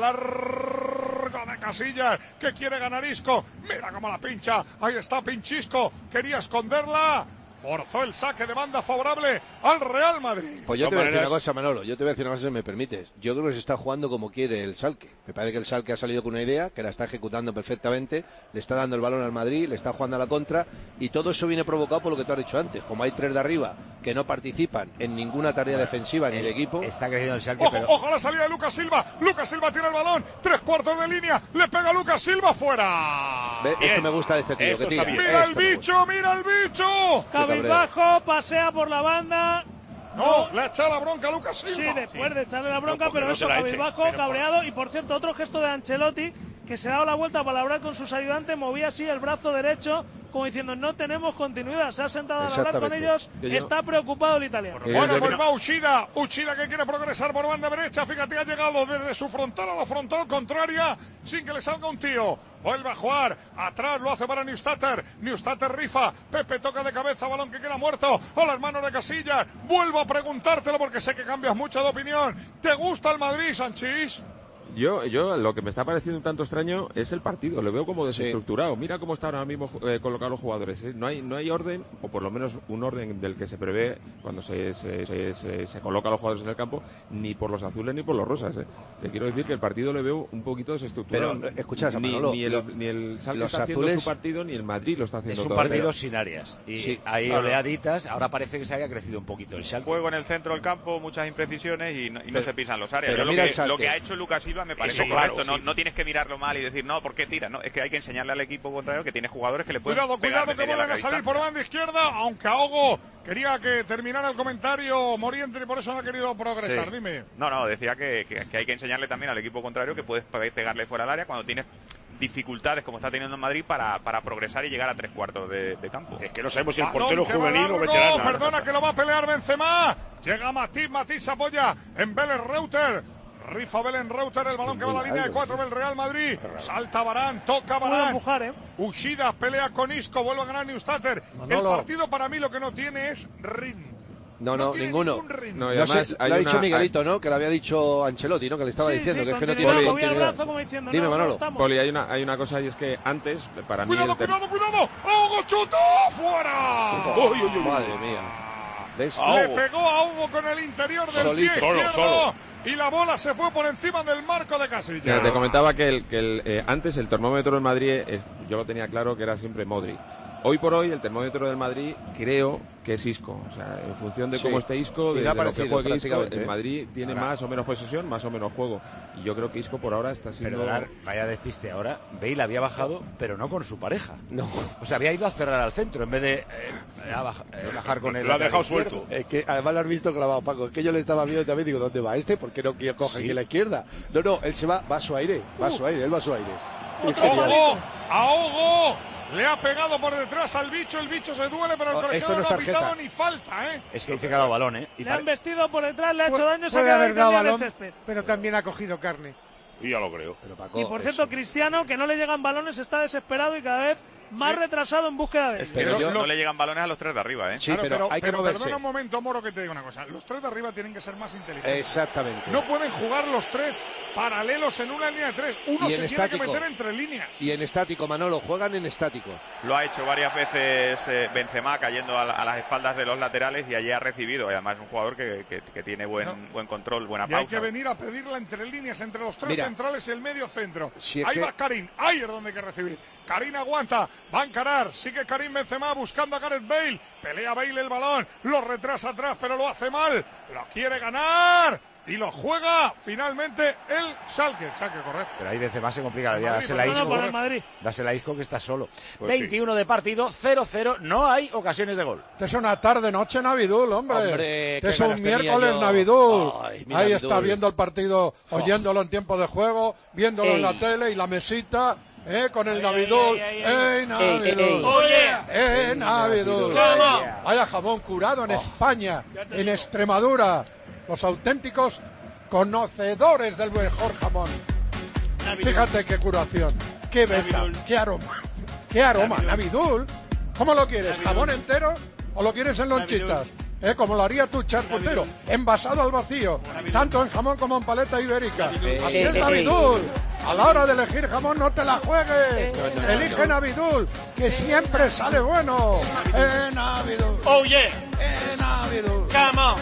S2: largo de Casillas, que quiere ganar Isco, mira cómo la pincha, ahí está Pinchisco, quería esconderla. Forzó el saque de banda favorable al Real Madrid.
S6: Pues yo
S3: De
S6: te voy a decir una
S3: maneras-
S6: cosa, Manolo. Yo te voy a decir una cosa si me permites. Yo creo que se está jugando como quiere el Schalke. Me parece que el Schalke ha salido con una idea, que la está ejecutando perfectamente, le está dando el balón al Madrid, le está jugando a la contra, y todo eso viene provocado por lo que tú has dicho antes. Como hay tres de arriba que no participan en ninguna tarea defensiva ni el equipo.
S5: Está creciendo el Schalke,
S2: Ojo,
S5: pero
S2: ojo a la salida de Lucas Silva. Lucas Silva tiene el balón. Tres cuartos de línea. Le pega Lucas Silva fuera.
S6: Ve,
S3: Bien.
S6: esto me gusta de este tío,
S3: Esto
S6: que
S3: está
S6: tira.
S3: bien.
S2: Mira el
S6: Esto me gusta.
S2: bicho, mira el bicho.
S4: Cabizbajo, pasea por la banda.
S2: No, le echa la bronca a Lucas Silva.
S4: Sí, después de echarle la bronca,
S3: No, porque
S4: pero
S3: no
S4: eso,
S3: te la eche,
S4: cabizbajo,
S3: pero por-
S4: cabreado. Y por cierto, otro gesto de Ancelotti, que se daba la vuelta para hablar con sus ayudantes, movía así el brazo derecho, como diciendo, no tenemos continuidad. Se ha sentado a hablar con
S6: Exactamente.
S4: ellos,
S8: Que yo-
S4: está preocupado el italiano.
S8: Eh,
S2: Bueno,
S8: yo-
S2: pues va Uchida. Uchida que quiere progresar por banda derecha. Fíjate, ha llegado desde su frontal a la frontal contraria sin que le salga un tío. Vuelve a jugar. Atrás lo hace para Neustatter. Neustatter rifa. Pepe toca de cabeza. Balón que queda muerto. A las manos de Casillas. Vuelvo a preguntártelo porque sé que cambias mucho de opinión. ¿Te gusta el Madrid, Sanchís?
S8: Yo, yo lo que me está pareciendo un tanto extraño es el partido, lo veo como desestructurado. Mira cómo están ahora mismo eh, colocados los jugadores. ¿eh? No hay, no hay orden, o por lo menos un orden del que se prevé cuando se, se, se, se, se colocan los jugadores en el campo, ni por los azules ni por los rosas. ¿eh? Te quiero decir que el partido le veo un poquito desestructurado.
S6: Pero, escuchad,
S8: ni,
S6: Manolo,
S8: ni
S6: lo-
S8: el, ni el Schalke
S6: los
S8: está haciendo
S6: azules-
S8: su partido, ni el Madrid lo está
S5: es
S8: haciendo
S5: un
S8: todavía.
S5: partido sin áreas. Y
S6: Sí,
S5: hay
S2: claro.
S5: oleaditas, ahora parece que se haya crecido un poquito el Schalke.
S9: Juego en el centro del campo, muchas imprecisiones y no, y no
S6: Pero-
S9: se pisan los áreas.
S6: pero
S9: Yo lo,
S6: mira
S9: que,
S6: el Schalke.
S9: lo que ha hecho Lucas Silva me parece
S3: Eso,
S9: correcto.
S3: claro,
S9: no,
S3: sí.
S9: no tienes que mirarlo mal y decir, no, ¿por qué tira? No, es que hay que enseñarle al equipo contrario que tiene jugadores que le pueden
S2: Cuidado,
S9: pegar
S2: cuidado,
S9: de
S2: que
S9: media
S2: vuelven a
S9: larga
S2: salir por
S9: distancia.
S2: banda izquierda, aunque Ahogo quería que terminara el comentario Moriente y por eso no ha querido progresar.
S9: Sí.
S2: Dime.
S9: No, no, decía que, que- que hay que enseñarle también al equipo contrario que puedes pe- pegarle fuera del área cuando tienes dificultades como está teniendo en Madrid para, para progresar y llegar a tres cuartos de, de campo.
S3: Es que no sabemos si el
S2: Balón
S3: portero
S2: que va
S3: juvenil o
S2: largo,
S3: veterano.
S2: Perdona que lo va a pelear Benzema. Llega Matip, Matip se apoya en Belen Reuter. Rifa Belen Reuter, el balón que va a la línea de cuatro del Real Madrid. Salta Varane, toca
S4: Puede
S2: Varane.
S4: empujar, ¿eh?
S2: Ushida pelea con Isco, vuelve a ganar Neustatter. El
S1: Manolo.
S2: partido para mí lo que no tiene es ritmo.
S6: No, no,
S2: no tiene
S6: ninguno.
S2: ningún ritmo.
S8: No, y
S6: No
S8: además
S6: sé,
S8: hay
S6: lo ha dicho
S8: una-
S6: Miguelito, ¿no? Que lo había dicho Ancelotti, ¿no? Que le estaba
S4: Sí,
S6: diciendo
S4: sí,
S6: que es que no
S4: continuidad,
S6: tiene
S4: movía el
S6: continuidad.
S4: brazo como diciendo,
S6: Dime,
S4: no, no
S6: Manolo.
S4: estamos.
S8: Poli, hay una, hay una cosa y es que antes, para mí...
S2: Cuidado,
S8: el ter-
S2: cuidado, cuidado. ¡Hugo chuta! ¡Fuera!
S3: Uy, uy, uy.
S6: Madre mía. ¿Ves?
S3: Ah,
S2: Le
S3: Hugo.
S2: pegó a Hugo con el interior del
S6: Solito.
S2: pie
S3: Solo,
S2: izquierdo
S3: solo.
S2: y la bola se fue por encima del marco de Casillas.
S8: Mira, te comentaba que, el, que el, eh, antes el termómetro del Madrid, es- yo lo tenía claro que era siempre Modric. Hoy por hoy el termómetro del Madrid creo que es Isco. O sea, en función de
S6: Sí.
S8: cómo esté Isco,
S6: Y
S8: de,
S6: le ha
S8: de lo que
S6: parecido,
S8: juegue Isco,
S6: prácticamente,
S8: el
S6: ¿eh?
S8: Madrid tiene
S5: Ahora-
S8: más o menos posesión, más o menos juego. Y yo creo que Isco por ahora está siendo...
S5: Perdonar, vaya despiste ahora. Bale había bajado, pero no con su pareja.
S6: No.
S5: O sea, había ido a cerrar al centro en vez de eh, a baja- eh, bajar con él.
S3: Lo ha dejado suelto.
S6: Es que además lo has visto clavado, Paco. Es que yo le estaba viendo también, digo, ¿dónde va este? ¿Por qué no quiere coger
S5: Sí.
S6: aquí a la izquierda? No, no, él se va, va a su aire, va a su aire, él va a su aire. Es
S2: ¡Ojo!
S6: genial.
S2: ¡A Hugo! Le ha pegado por detrás al bicho, el bicho se duele, pero el
S6: Oh,
S2: colegiado
S6: esto no
S2: no,
S6: es
S2: ha pitado
S6: tarjeta.
S2: ni falta, ¿eh?
S5: Es que dice que ha dado balón, ¿eh? Y
S4: Le
S5: pare-
S4: han vestido por detrás, le ha hecho daño, se ha
S7: Puede
S4: quedado
S7: haber dado
S4: en el
S7: balón,
S4: césped.
S7: pero también ha cogido carne.
S3: Y ya lo creo.
S6: Pero Paco,
S4: Y por
S6: eso-
S4: cierto, Cristiano, que no le llegan balones, está desesperado y cada vez más retrasado en búsqueda de
S9: Es
S4: él.
S9: que
S6: Pero
S9: no,
S6: yo-
S9: no le llegan balones a los tres de arriba, ¿eh?
S6: Sí,
S2: Claro,
S6: pero, hay que
S2: pero
S6: moverse.
S2: perdona un momento, Moro, que te digo una cosa. Los tres de arriba tienen que ser más inteligentes.
S6: Exactamente.
S2: No pueden jugar los tres paralelos en una línea de tres. Uno
S6: Y
S2: se
S6: en
S2: tiene
S6: estático.
S2: que meter entre líneas.
S6: Y en estático, Manolo, juegan en estático.
S9: Lo ha hecho varias veces eh, Benzema cayendo a, la- a las espaldas de los laterales y allí ha recibido. Y además es un jugador que, que- que tiene buen,
S2: No.
S9: buen control, buena
S2: Y hay
S9: pausa.
S2: que venir a pedirla entre líneas, entre los tres
S6: Mira.
S2: centrales y el medio centro.
S6: Si es
S2: Ahí
S6: que-
S2: va Karim, ahí es donde hay que recibir. Karim aguanta, va a encarar, sigue Karim Benzema buscando a Gareth Bale. Pelea Bale el balón, lo retrasa atrás, pero lo hace mal. Lo quiere ganar y lo juega finalmente el Schalke. Schalke, correcto.
S5: Pero ahí Benzema se complica la vida.
S2: Madrid,
S5: Dásela a
S4: No, no,
S5: Isco.
S4: para el Madrid.
S5: Dásela a Isco que está solo.
S3: Pues sí.
S5: veintiuno de partido, cero cero. No hay ocasiones de gol.
S1: Este es una tarde noche Navidul, hombre.
S6: Hombre,
S1: Este
S6: qué
S1: es un
S6: ganas tenía
S1: miércoles
S6: yo.
S1: Navidul.
S6: Ay, mira,
S1: Ahí
S6: Navidul.
S1: está viendo el partido, oyéndolo en tiempo de juego, viéndolo en
S6: Ey.
S1: la tele y la mesita, eh, con el Navidul.
S4: ey, ey,
S1: ¡Ey, Navidul! ¡Eh, Navidul! Vaya jamón curado en España, en Extremadura. Los auténticos conocedores del mejor jamón. Fíjate qué curación, qué beta, qué aroma, qué aroma. Navidul, ¿cómo lo quieres? ¿Jamón entero o lo quieres en lonchitas? Eh, como lo haría tu charcutero, envasado al vacío, tanto en jamón como en paleta ibérica. Así es Navidul. A la hora de elegir jamón no te la juegues. Elige Navidul, que siempre sale bueno. Eh, Navidul.
S3: Oh, yeah.
S1: Eh, Navidul.
S3: Come on.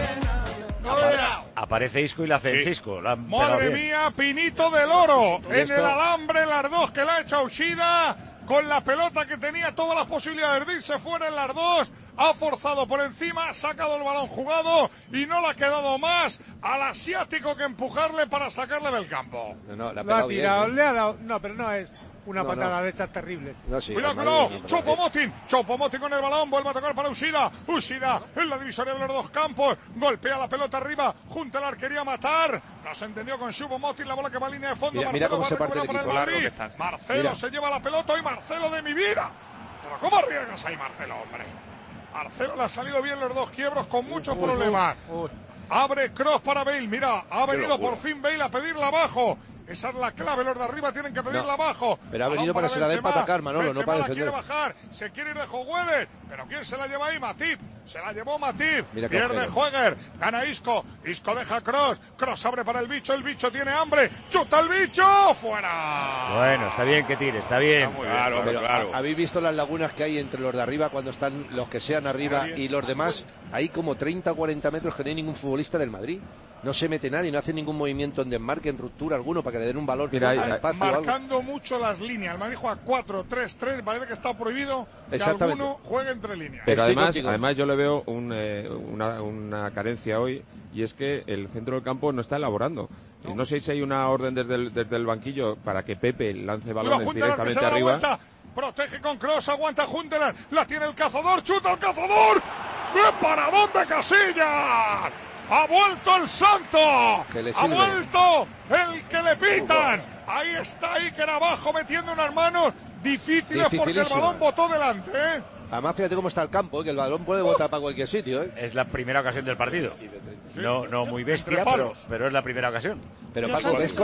S5: Aparece Isco y la hace
S3: Sí.
S5: Cisco. La han pegado
S2: Madre
S5: bien.
S2: mía, Pinito del Oro.
S6: ¿Y
S2: En
S6: esto?
S2: el alambre, las dos que la ha hecho Ushida. Con la pelota que tenía todas las posibilidades de irse fuera en las dos. Ha forzado por encima, ha sacado el balón jugado y no le ha quedado más al asiático que empujarle para sacarle del campo.
S6: No, no, la ha
S7: Lo ha
S6: pegado bien,
S7: tirado,
S6: ¿eh?
S7: le ha dado. No, pero no es una
S6: No,
S7: patada
S6: no.
S7: de estas terribles.
S6: No, sí,
S2: Cuidado,
S6: la
S2: cuidado,
S6: madre mía,
S2: Chopo
S6: pero-
S2: Motin, Chopo Motin con el balón, vuelve a tocar para Ushida, Ushida en la divisoria de los dos campos, golpea la pelota arriba, junta la arquería a matar, no se entendió con Chopo Motin, la bola que va a línea de fondo,
S6: Mira, mira
S2: Marcelo
S6: cómo
S2: va a
S6: se parte
S2: recuperar
S6: el
S2: para el
S6: equipo.
S2: Madrid,
S9: Largo que está.
S2: Marcelo
S6: Mira.
S2: se lleva la pelota hoy, Marcelo de mi vida, pero ¿cómo arriesgas ahí, Marcelo, hombre? Marcelo le ha salido bien los dos quiebros con muchos problemas. Abre cross para Bale, mira, ha venido
S3: locura.
S2: por fin Bale a pedirla abajo. Esa es la clave, los de arriba tienen que pedirla
S6: No,
S2: abajo.
S6: pero ha
S2: Balón
S6: venido para que se la den
S2: Benzema.
S6: para atacar, Manolo, no
S2: Benzema
S6: para
S2: la
S6: defender.
S2: quiere bajar, se quiere ir de Jogueder, pero ¿quién se la lleva ahí? Matip, se la llevó Matip,
S6: Mira qué
S2: pierde
S6: agujero.
S2: Joguer, gana Isco, Isco deja Cross, Cross abre para el bicho, el bicho tiene hambre, chuta el bicho, fuera.
S5: Bueno, está bien que tire, está bien.
S9: Está muy bien,
S3: Claro,
S6: Pero,
S3: claro.
S6: ¿ha- ¿habéis visto las lagunas que hay entre los de arriba cuando están los que sean arriba y los demás? Hay como treinta o cuarenta metros que no hay ningún futbolista del Madrid. No se mete nadie, no hace ningún movimiento en desmarque, en ruptura alguno para que le den un valor.
S8: Mira,
S6: al
S8: ahí-
S6: espacio o algo.
S2: Marcando mucho las líneas, el Madrid juega cuatro tres tres, parece que está prohibido que
S6: Exactamente.
S2: alguno juegue entre líneas.
S8: Pero
S6: Estoy
S8: además,
S6: contigo.
S8: además yo le veo un, eh, una, una carencia hoy y es que el centro del campo no está elaborando. No, no sé si hay una orden desde el, desde el banquillo para que Pepe lance
S2: Cuidado,
S8: balones
S2: Huntelaar, que se
S8: directamente
S2: da la
S8: arriba.
S2: vuelta. Protege con Cross, aguanta Huntelaar. La tiene el cazador, chuta el cazador. ¡Qué paradón de Casillas! ¡Ha vuelto el santo!
S6: Que le
S2: ¡Ha
S6: sirve.
S2: vuelto el que le pitan! Ahí está Iker abajo metiendo unas manos difíciles porque el
S6: Dificilísimas.
S2: balón botó delante, ¿eh?
S6: Además, fíjate cómo está el campo, ¿eh? Que el balón puede botar para cualquier sitio, ¿eh?
S5: Es la primera ocasión del partido. No, no muy bestia,
S2: Entre
S5: pero,
S2: palos.
S5: pero es la primera ocasión.
S6: Pero
S4: Yo,
S6: Paco,
S4: Sánchez,
S6: ves con la,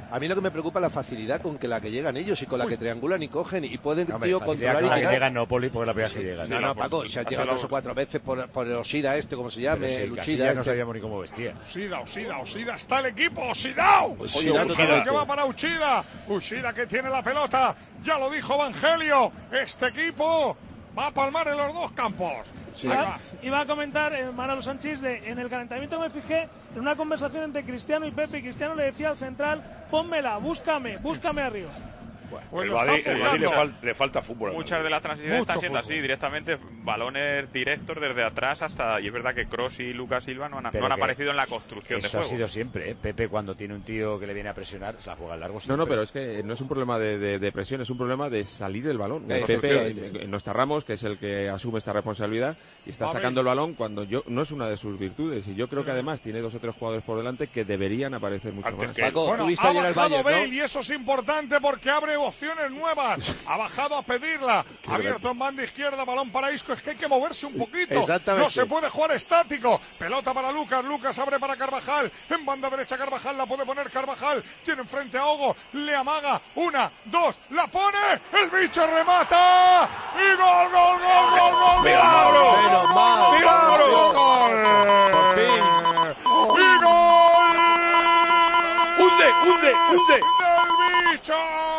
S6: A mí lo que me preocupa es la facilidad con que la que llegan ellos y con la
S5: Uy.
S6: que triangulan y cogen y pueden
S5: Hombre,
S6: tío,
S5: facilidad
S6: controlar
S5: con
S6: y
S5: la que
S6: tirar.
S5: llegan no, Poli, porque la primera que llegan.
S6: No, no, Paco, se han llegado dos o cuatro veces por, por el Osida este, como se llame,
S5: Pero si
S6: el
S5: Casillas
S6: Uchida
S5: no
S6: este.
S5: sabíamos ni cómo vestía.
S2: Usida, Usida, Usida, está el equipo, Usidao.
S6: Usida,
S2: Usida
S6: totalmente.
S2: que va para Uchida, Uchida que tiene la pelota, ya lo dijo Evangelio, este equipo va a palmar en los dos campos.
S6: Sí.
S2: Ahí
S4: Iba,
S2: va.
S4: iba a comentar eh, Manolo Sanchís de en el calentamiento me fijé en una conversación entre Cristiano y Pepe, y Cristiano le decía al central, pónmela, búscame, búscame arriba.
S2: Pues
S3: el
S2: lo
S3: Madrid,
S2: están
S3: el Madrid le,
S2: buscando.
S3: fal- le falta fútbol. al
S9: Muchas
S3: Madrid.
S9: de las transiciones
S2: Mucho
S9: están siendo
S2: fútbol.
S9: así, directamente balones directos desde atrás hasta... Y es verdad que Kroos y Lucas Silva no han,
S5: Pero
S9: no han
S5: que
S9: aparecido en la construcción de
S5: Eso ha
S9: juego.
S5: sido siempre, ¿eh? Pepe, cuando tiene un tío que le viene a presionar, se la juega al largo
S8: No,
S5: siempre.
S8: no, pero es que no es un problema de, de, de presión, es un problema de salir el balón.
S6: Eh,
S8: Nosotros,
S6: Pepe,
S8: eh, no está Ramos, que es el que asume esta responsabilidad, y está
S2: A ver.
S8: sacando el balón cuando yo no es una de sus virtudes. Y yo creo que además tiene dos o tres jugadores por delante que deberían aparecer mucho
S3: Antes
S8: más.
S3: que-
S6: Paco,
S2: Bueno,
S6: tú viste
S2: ha
S6: ayer al
S2: bajado
S6: Bayern,
S2: Bale
S6: ¿no?
S2: y eso es importante porque abre opciones nuevas. Ha bajado a pedirla. Abierto en banda izquierda, balón para Isco. Es que hay que moverse un poquito.
S6: Exactamente.
S2: No se puede jugar estático. Pelota para Lucas. Lucas abre para Carvajal. En banda derecha Carvajal la puede poner Carvajal. Tiene enfrente a Ogo. Le amaga. Una, dos. La pone. El bicho remata. Y gol, gol, gol, gol, gol.
S3: Venga,
S2: gol,
S3: Mauro.
S2: gol,
S6: Menos
S2: gol,
S6: mal.
S2: gol,
S3: Venga,
S2: gol,
S3: Mauro.
S2: gol,
S6: Por
S2: gol. Y gol.
S3: ¡Hunde, hunde, hunde!
S2: ¡Del bicho!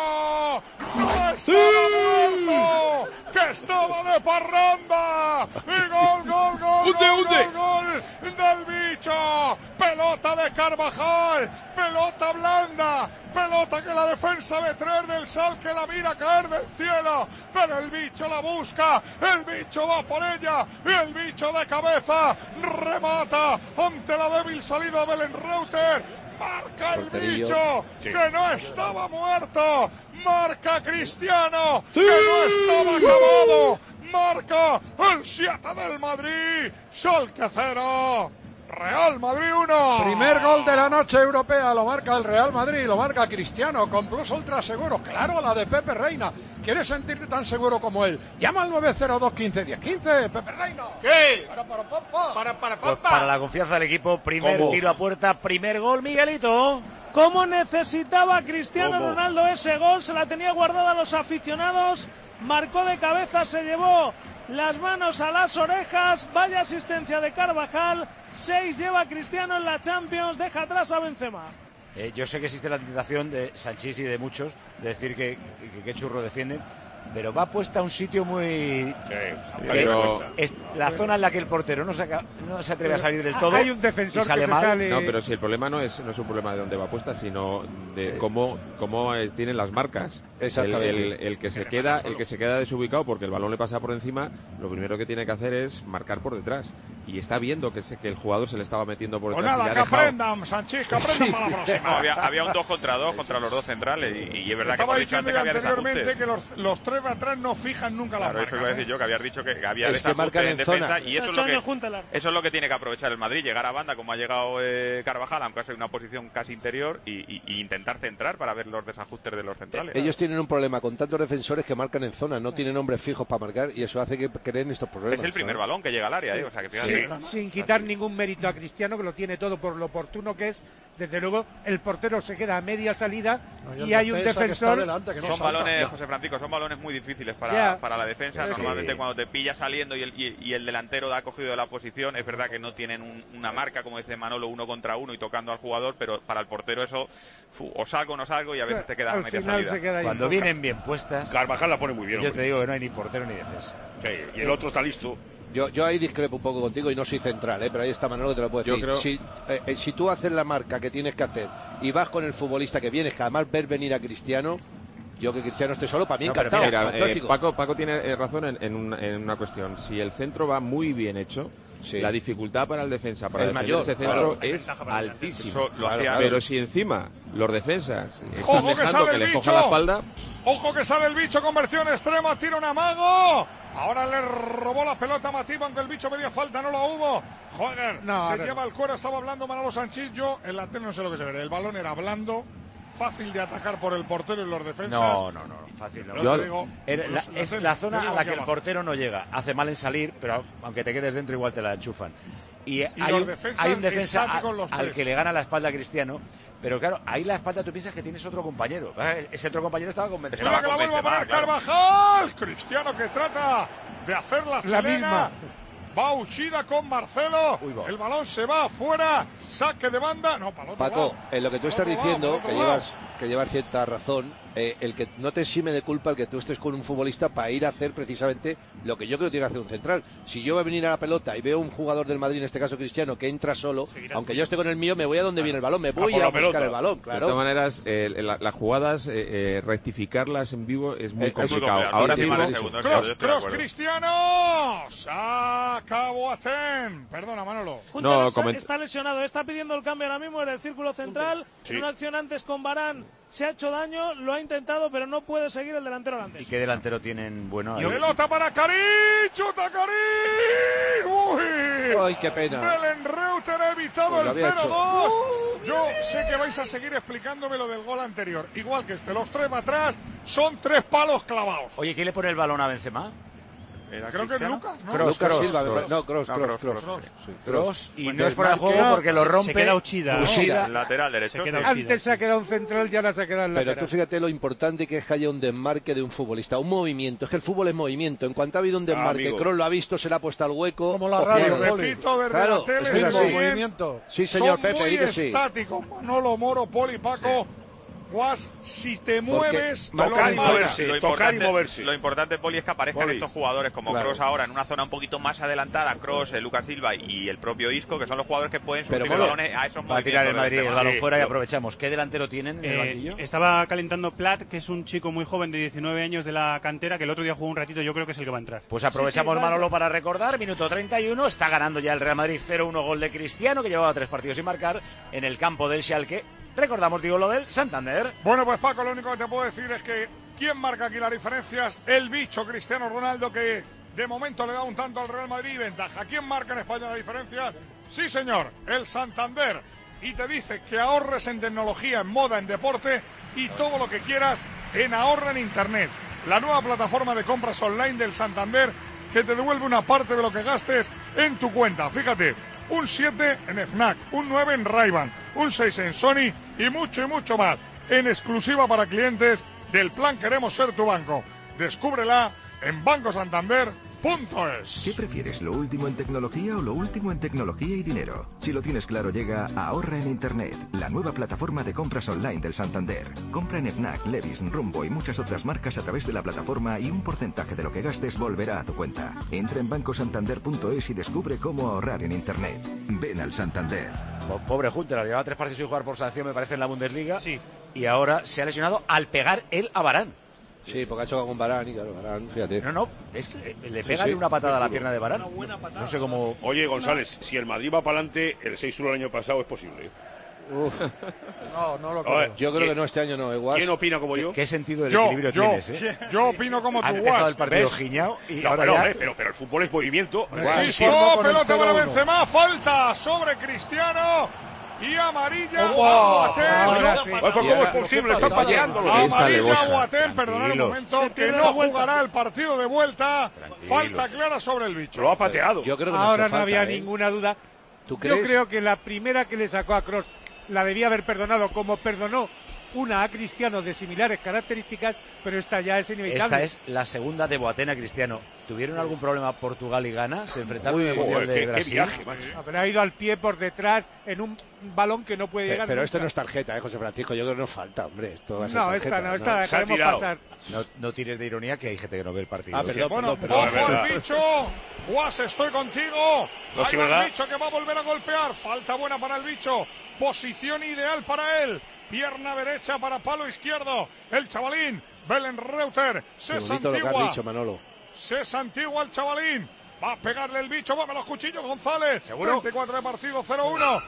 S2: ¡No estaba muerto! ¡Que estaba de parranda! ¡Y gol, gol, gol,
S3: ¡Hunde,
S2: gol,
S3: hunde!
S2: gol, gol del bicho! ¡Pelota de Carvajal! ¡Pelota blanda! ¡Pelota que la defensa ve traer del Sal, que la mira caer del cielo! ¡Pero el bicho la busca! ¡El bicho va por ella! ¡Y el bicho de cabeza remata ante la débil salida de Belenreuter! Marca el
S6: Porterillo.
S2: bicho,
S3: Sí.
S2: que no estaba muerto. Marca Cristiano, que no estaba acabado. Marca el siete del Madrid. Schalke cero. Real Madrid uno.
S1: Primer gol de la noche europea, lo marca el Real Madrid, lo marca Cristiano, con plus ultra seguro. Claro, la de Pepe Reina. ¿Quieres sentirte tan seguro como él? Llama al nueve cero dos quince diez quince, Pepe Reina.
S2: ¿Qué?
S1: Para, para, para,
S2: Para, para,
S5: Pues
S2: para.
S5: para la confianza del equipo, primer
S3: ¿Cómo?
S5: tiro a puerta, primer gol, Miguelito.
S4: ¿Cómo necesitaba Cristiano
S3: ¿Cómo?
S4: Ronaldo ese gol? Se la tenía guardada a los aficionados. Marcó de cabeza, se llevó las manos a las orejas. Vaya asistencia de Carvajal. Seis lleva Cristiano en la Champions. Deja atrás a Benzema.
S5: Eh, yo sé que existe la tentación de Sanchís y de muchos de decir que, que, que churro defienden, pero va puesta a un sitio muy...
S3: Sí,
S8: Pero-
S5: Es la zona en la que el portero no se, aca- no se atreve a salir del todo.
S7: Hay un defensor
S5: y sale
S7: que se
S5: mal.
S7: sale.
S8: No, pero si el problema no es, no es un problema de dónde va puesta, sino de cómo, cómo eh, tienen las marcas.
S6: Exactamente.
S8: El, el- el que se queda, el que se queda desubicado porque el balón le pasa por encima, lo primero que tiene que hacer es marcar por detrás. Y está viendo que, se- que el jugador se le estaba metiendo por
S2: Pues
S8: detrás. y
S2: nada,
S8: le
S2: que
S8: ha dejado.
S2: aprendan, Sánchez, que aprendan para la
S9: No,
S2: próxima.
S9: había, había un dos contra dos contra los dos centrales y, y es verdad
S2: Estaba
S9: que hemos dicho
S2: diciendo
S9: antes
S2: ya
S9: que había
S2: anteriormente
S9: desajustes.
S2: que los, los tres de atrás no fijan nunca
S9: Claro,
S2: las
S9: eso iba a
S2: marcas.
S9: decir
S2: ¿eh?
S9: yo, que habías dicho que había
S6: Es que
S9: desajustes
S6: marcan
S9: en
S6: en
S9: defensa
S6: zona.
S9: y eso es,
S4: Ocho
S9: lo que,
S4: años Juntelar.
S9: eso es lo que tiene que aprovechar el Madrid, llegar a banda como ha llegado eh, Carvajal, aunque sea en una posición casi interior, y, y- y intentar centrar para ver los desajustes de los centrales.
S6: Ellos tienen un problema con tantos defensores que marcan en zona, no tienen hombres fijos para marcar y eso hace que creen estos problemas.
S9: Es el primer
S6: ¿sabes?
S9: balón que llega al área, ¿eh? O sea, que fíjate.
S7: Sin quitar ningún mérito a Cristiano, que lo tiene todo por lo oportuno que es. Desde luego, el portero se queda a media salida y hay un
S1: defensa que está
S7: defensor.
S1: delante, que no
S9: Son
S1: salta.
S9: balones,
S1: Ya.
S9: José Francisco, son balones muy difíciles para,
S7: Ya.
S9: para la defensa.
S7: Sí.
S9: Normalmente cuando te pilla saliendo y el, y, y el delantero ha cogido la posición, es verdad que no tienen un- una marca, como dice Manolo, uno contra uno y tocando al jugador, pero para el portero eso, fu, o salgo o no salgo y a veces te queda a
S7: Al
S9: media
S7: final
S9: salida.
S7: se queda ahí
S5: Cuando
S7: un poco.
S5: vienen bien puestas,
S3: Carvajal la pone muy bien.
S5: yo
S3: hombre.
S5: te digo que no hay ni portero ni defensa.
S3: Sí, y el otro está listo.
S6: Yo, yo ahí discrepo un poco contigo y no soy central, ¿eh? Pero ahí está Manolo, te lo puedo
S8: Yo
S6: decir.
S8: creo-
S6: Si, eh, eh, si tú haces la marca que tienes que hacer y vas con el futbolista que vienes, que además ver venir a Cristiano, yo que Cristiano esté solo, para mí
S5: No, pero
S6: encantado.
S8: Mira, eh,
S6: fantástico.
S8: Paco, Paco tiene eh, razón en, en una, en una cuestión. Si el centro va muy bien hecho,
S6: Sí.
S8: la dificultad para el defensa, para
S6: Es
S8: defender
S6: mayor,
S8: ese centro,
S10: claro. Hay
S8: es
S10: ventaja para el
S8: altísimo.
S9: Eso lo
S6: Claro,
S9: hacía
S6: claro.
S8: Pero si encima los defensas están
S2: Ojo que
S8: dejando
S2: sale
S8: que
S2: el
S8: le
S2: bicho.
S8: coja la espalda,
S2: Ojo que sale el bicho, conversión extrema, tira un amago. Ahora le robó la pelota a Matip, aunque el bicho pedía falta, no la hubo. Joder,
S7: No,
S2: se
S7: a ver.
S2: lleva el cuero, estaba hablando Manolo Sanchís. Yo en la tele no sé lo que se ve. El balón era blando, fácil de atacar por el portero y los defensas.
S5: No, no, no, fácil no.
S2: Yo
S8: Yo-
S2: te digo,
S5: Era la-
S2: los-
S5: es
S2: tele,
S5: la
S2: te
S5: zona
S2: digo
S5: a la
S2: aquí
S5: que el
S2: abajo.
S5: portero no llega. Hace mal en salir, pero aunque te quedes dentro igual te la enchufan. Y,
S2: y
S5: hay,
S2: los
S5: un,
S2: defensas
S5: hay un defensa
S2: estáticos
S5: a,
S2: los
S5: al
S2: tres.
S5: que le gana la espalda a Cristiano, pero claro, ahí la espalda tú piensas que tienes otro compañero. Ese otro compañero estaba convencido.
S2: Mira que la vuelve a poner Carvajal. Cristiano que trata de hacer la chilena.
S7: La misma.
S2: Va Uchida con Marcelo.
S5: Uy, va.
S2: El balón se va afuera. Saque de banda. No, para el otro
S6: Paco,
S2: lado.
S6: en lo que tú
S2: Para
S6: estás
S2: el otro
S6: diciendo,
S2: lado, para
S6: que
S2: el otro
S6: llevas, que llevas cierta razón, eh, el que no te exime de culpa el que tú estés con un futbolista para ir a hacer precisamente lo que yo creo que tiene que hacer un central. Si yo voy a venir a la pelota y veo un jugador del Madrid, en este caso Cristiano, que entra solo,
S10: Seguirá.
S6: aunque yo esté con el mío, me voy a donde viene el balón, me voy
S3: por
S6: a
S3: la
S6: buscar
S3: pelota.
S6: el balón,
S8: De
S6: claro.
S8: todas maneras, eh, la- las jugadas, eh, eh, rectificarlas en vivo es muy
S6: Es muy
S8: complicado.
S9: complicado.
S8: Ahora
S9: Sí,
S8: mismo,
S9: vale, segundo.
S2: Cross,
S9: Estoy de
S2: cross,
S9: acuerdo.
S2: Cristiano. Saca Boateng. Perdona, Manolo.
S4: Junter
S8: No,
S4: está,
S8: coment-
S4: está lesionado, está pidiendo el cambio ahora mismo en el círculo central.
S3: Sí.
S4: En una acción antes con Varane se ha hecho daño, lo ha intentado, pero no puede seguir el delantero
S5: ¿Y
S4: holandés.
S5: qué delantero tienen bueno ahí?
S2: Pelota para Karim. Chuta Karim. Uy.
S6: Ay, qué pena.
S2: Belen Reuter ha evitado
S6: Pues lo
S2: el
S6: había
S2: cero
S6: hecho.
S2: dos. Yo sé que vais a seguir explicándome lo del gol anterior. Igual que este, los tres para atrás son tres palos clavados.
S5: Oye, ¿quién le pone el balón a Benzema?
S9: ¿Era
S2: Creo que es
S9: Cristiano?
S2: Lucas, ¿no?
S5: Kroos,
S6: Lucas
S5: Kroos,
S6: Silva,
S5: Kroos.
S6: no, Cross,
S9: No,
S6: Cross,
S9: Kroos,
S6: Cross.
S2: Kroos.
S6: Sí,
S5: Cross, y
S6: Pues
S5: no es fuera de
S6: desmarque,
S5: juego porque lo
S10: se-
S5: rompe.
S10: se queda Uchida.
S5: Uchida.
S9: El lateral derecho.
S10: Se queda
S9: sí.
S10: Uchida.
S7: Antes se ha quedado un central y ahora se ha quedado en
S6: Pero
S7: lateral.
S6: tú fíjate lo importante que es que haya un desmarque de un futbolista, un movimiento. Es que el fútbol es movimiento. En cuanto ha habido un desmarque,
S3: amigo.
S6: Kroos lo ha visto, se le ha puesto al hueco.
S1: Como la
S6: o
S1: radio,
S6: pierde.
S1: Poli.
S2: Repito, desde
S6: Claro,
S2: la tele
S6: es
S2: se
S6: así.
S2: ven.
S1: movimiento.
S6: Sí, señor
S2: Son
S6: Pepe,
S2: muy
S6: di que sí.
S2: estáticos. Manolo, Moro, Poli, Paco. Guas, si te mueves, me lo
S3: Tocar y
S2: marca.
S3: moverse.
S9: Lo
S3: Tocar y
S9: importante,
S3: moverse.
S9: lo importante, Poli, es que aparezcan
S3: Poli.
S9: estos jugadores como
S6: Claro.
S9: Kroos ahora en una zona un poquito más adelantada. Kroos, eh, Lucas Silva y el propio Isco, que son los jugadores que pueden
S6: Pero,
S9: subir el
S6: Molo,
S9: balón a esos
S5: Va a tirar el
S9: movimientos
S5: Madrid
S9: de
S5: el
S9: Benzema.
S5: balón
S3: Sí,
S5: fuera y
S3: pero-
S5: aprovechamos. ¿Qué delantero tienen en el
S10: Eh,
S5: banquillo?
S10: estaba calentando Plat, que es un chico muy joven de diecinueve años de la cantera, que el otro día jugó un ratito, yo creo que es el que va a entrar.
S5: Pues aprovechamos,
S4: Sí, sí,
S5: Manolo,
S4: vale.
S5: para recordar. Minuto treinta y uno. Está ganando ya el Real Madrid cero uno, gol de Cristiano, que llevaba tres partidos sin marcar en el campo del Schalke. Recordamos, digo, lo del Santander.
S2: Bueno, pues Paco, lo único que te puedo decir es que ¿quién marca aquí las diferencias? El bicho Cristiano Ronaldo, que de momento le da un tanto al Real Madrid y ventaja. ¿Quién marca en España la diferencia? Sí, señor, el Santander. Y te dice que ahorres en tecnología, en moda, en deporte y todo lo que quieras en Ahorra en Internet. La nueva plataforma de compras online del Santander que te devuelve una parte de lo que gastes en tu cuenta. Fíjate, un siete en Fnac, un nueve en Ray-Ban, un seis en Sony y mucho y mucho más. En exclusiva para clientes del plan Queremos Ser Tu Banco. Descúbrela en banco santander punto es.
S12: ¿Qué prefieres, lo último en tecnología o lo último en tecnología y dinero? Si lo tienes claro, llega a Ahorra en Internet, la nueva plataforma de compras online del Santander. Compra en Fnac, Levi's, Rumbo y muchas otras marcas a través de la plataforma y un porcentaje de lo que gastes volverá a tu cuenta. Entra en banco santander punto es y descubre cómo ahorrar en Internet. Ven al Santander.
S5: Po- Pobre Hunter, llevaba tres partidos sin jugar por sanción, me parece, en la Bundesliga.
S10: Sí.
S5: Y ahora se ha lesionado al pegar él a Varane.
S6: Sí, porque ha chocado con Varane y claro, Varane, fíjate.
S5: No, no, es que eh, le
S6: Sí,
S5: pega
S6: sí,
S5: una patada a la
S6: seguro.
S5: pierna de Varane. No sé cómo.
S3: Oye, González, si el Madrid va para adelante, el seis uno el año pasado es posible. ¿eh?
S6: Uf,
S1: No, no lo
S3: A ver,
S1: creo.
S6: yo creo que no, este año no, igual.
S3: ¿Quién opina como yo?
S5: ¿Qué sentido del
S2: Yo,
S5: equilibrio
S2: yo,
S5: tienes, eh?
S2: yo opino como
S5: Ha
S2: tú,
S5: empezado
S2: Guas.
S5: el partido
S3: ¿ves?
S5: giñao y
S3: No,
S5: ahora
S3: pero,
S5: ya.
S3: hombre, pero, pero el fútbol es movimiento.
S1: Guas.
S2: Listo,
S1: Izquierdo con el
S2: pelota para
S1: cero uno.
S2: Benzema, falta sobre Cristiano y amarilla
S1: ¡Opa!
S2: a Boateng.
S7: Ahora sí.
S3: Pues, ¿cómo es posible? Está pateando.
S8: Esa
S2: Amarilla a
S8: Lebosa.
S2: Boateng, perdonad un
S5: Tranquilos.
S2: momento,
S4: Se
S2: que
S4: pierde
S2: no
S4: la vuelta.
S2: jugará el partido de vuelta.
S5: Tranquilos.
S2: Falta clara sobre el bicho.
S3: Lo ha pateado.
S6: Yo creo que
S7: Ahora
S6: hizo
S7: no
S6: falta,
S7: había
S6: ¿eh?
S7: ninguna duda.
S6: ¿Tú
S7: Yo
S6: crees?
S7: creo que la primera que le sacó a Kroos la debía haber perdonado, como perdonó una a Cristiano de similares características, pero esta ya es inevitable.
S5: Esta es la segunda de Boateng a Cristiano. ¿Tuvieron algún problema Portugal y Ghana? ¿Se enfrentaron en el Mundial
S3: Joder,
S5: de
S3: qué, qué
S5: Brasil?
S3: viaje, macho.
S7: Pero ha ido al pie por detrás en un balón que no puede
S6: Pero,
S7: llegar.
S6: pero esto
S7: nunca.
S6: no es tarjeta, ¿eh, José Francisco? Yo creo que no falta, hombre. Esto va a ser
S7: No,
S6: tarjeta,
S7: esta no, esta la
S3: Se ha
S7: dejaremos
S3: tirado.
S7: pasar.
S5: No, no tires de ironía, que hay gente que no ve el partido.
S6: Ah, perdón,
S2: Bueno,
S6: perdón, perdón.
S2: ojo
S3: verdad.
S2: al bicho. Guas, estoy contigo.
S3: No,
S2: Ahí
S3: sí,
S2: va el
S3: verdad.
S2: bicho que va a volver a golpear. Falta buena para el bicho. Posición ideal para él. Pierna derecha para palo izquierdo. El chavalín. Belen Reuter. Se
S6: Qué bonito lo que has
S2: santigua.
S6: dicho, Manolo.
S2: Se santigua el chavalín. Va a pegarle el bicho. Vamos los cuchillos, González.
S5: ¿Seguro?
S2: treinta y cuatro de partido, cero uno.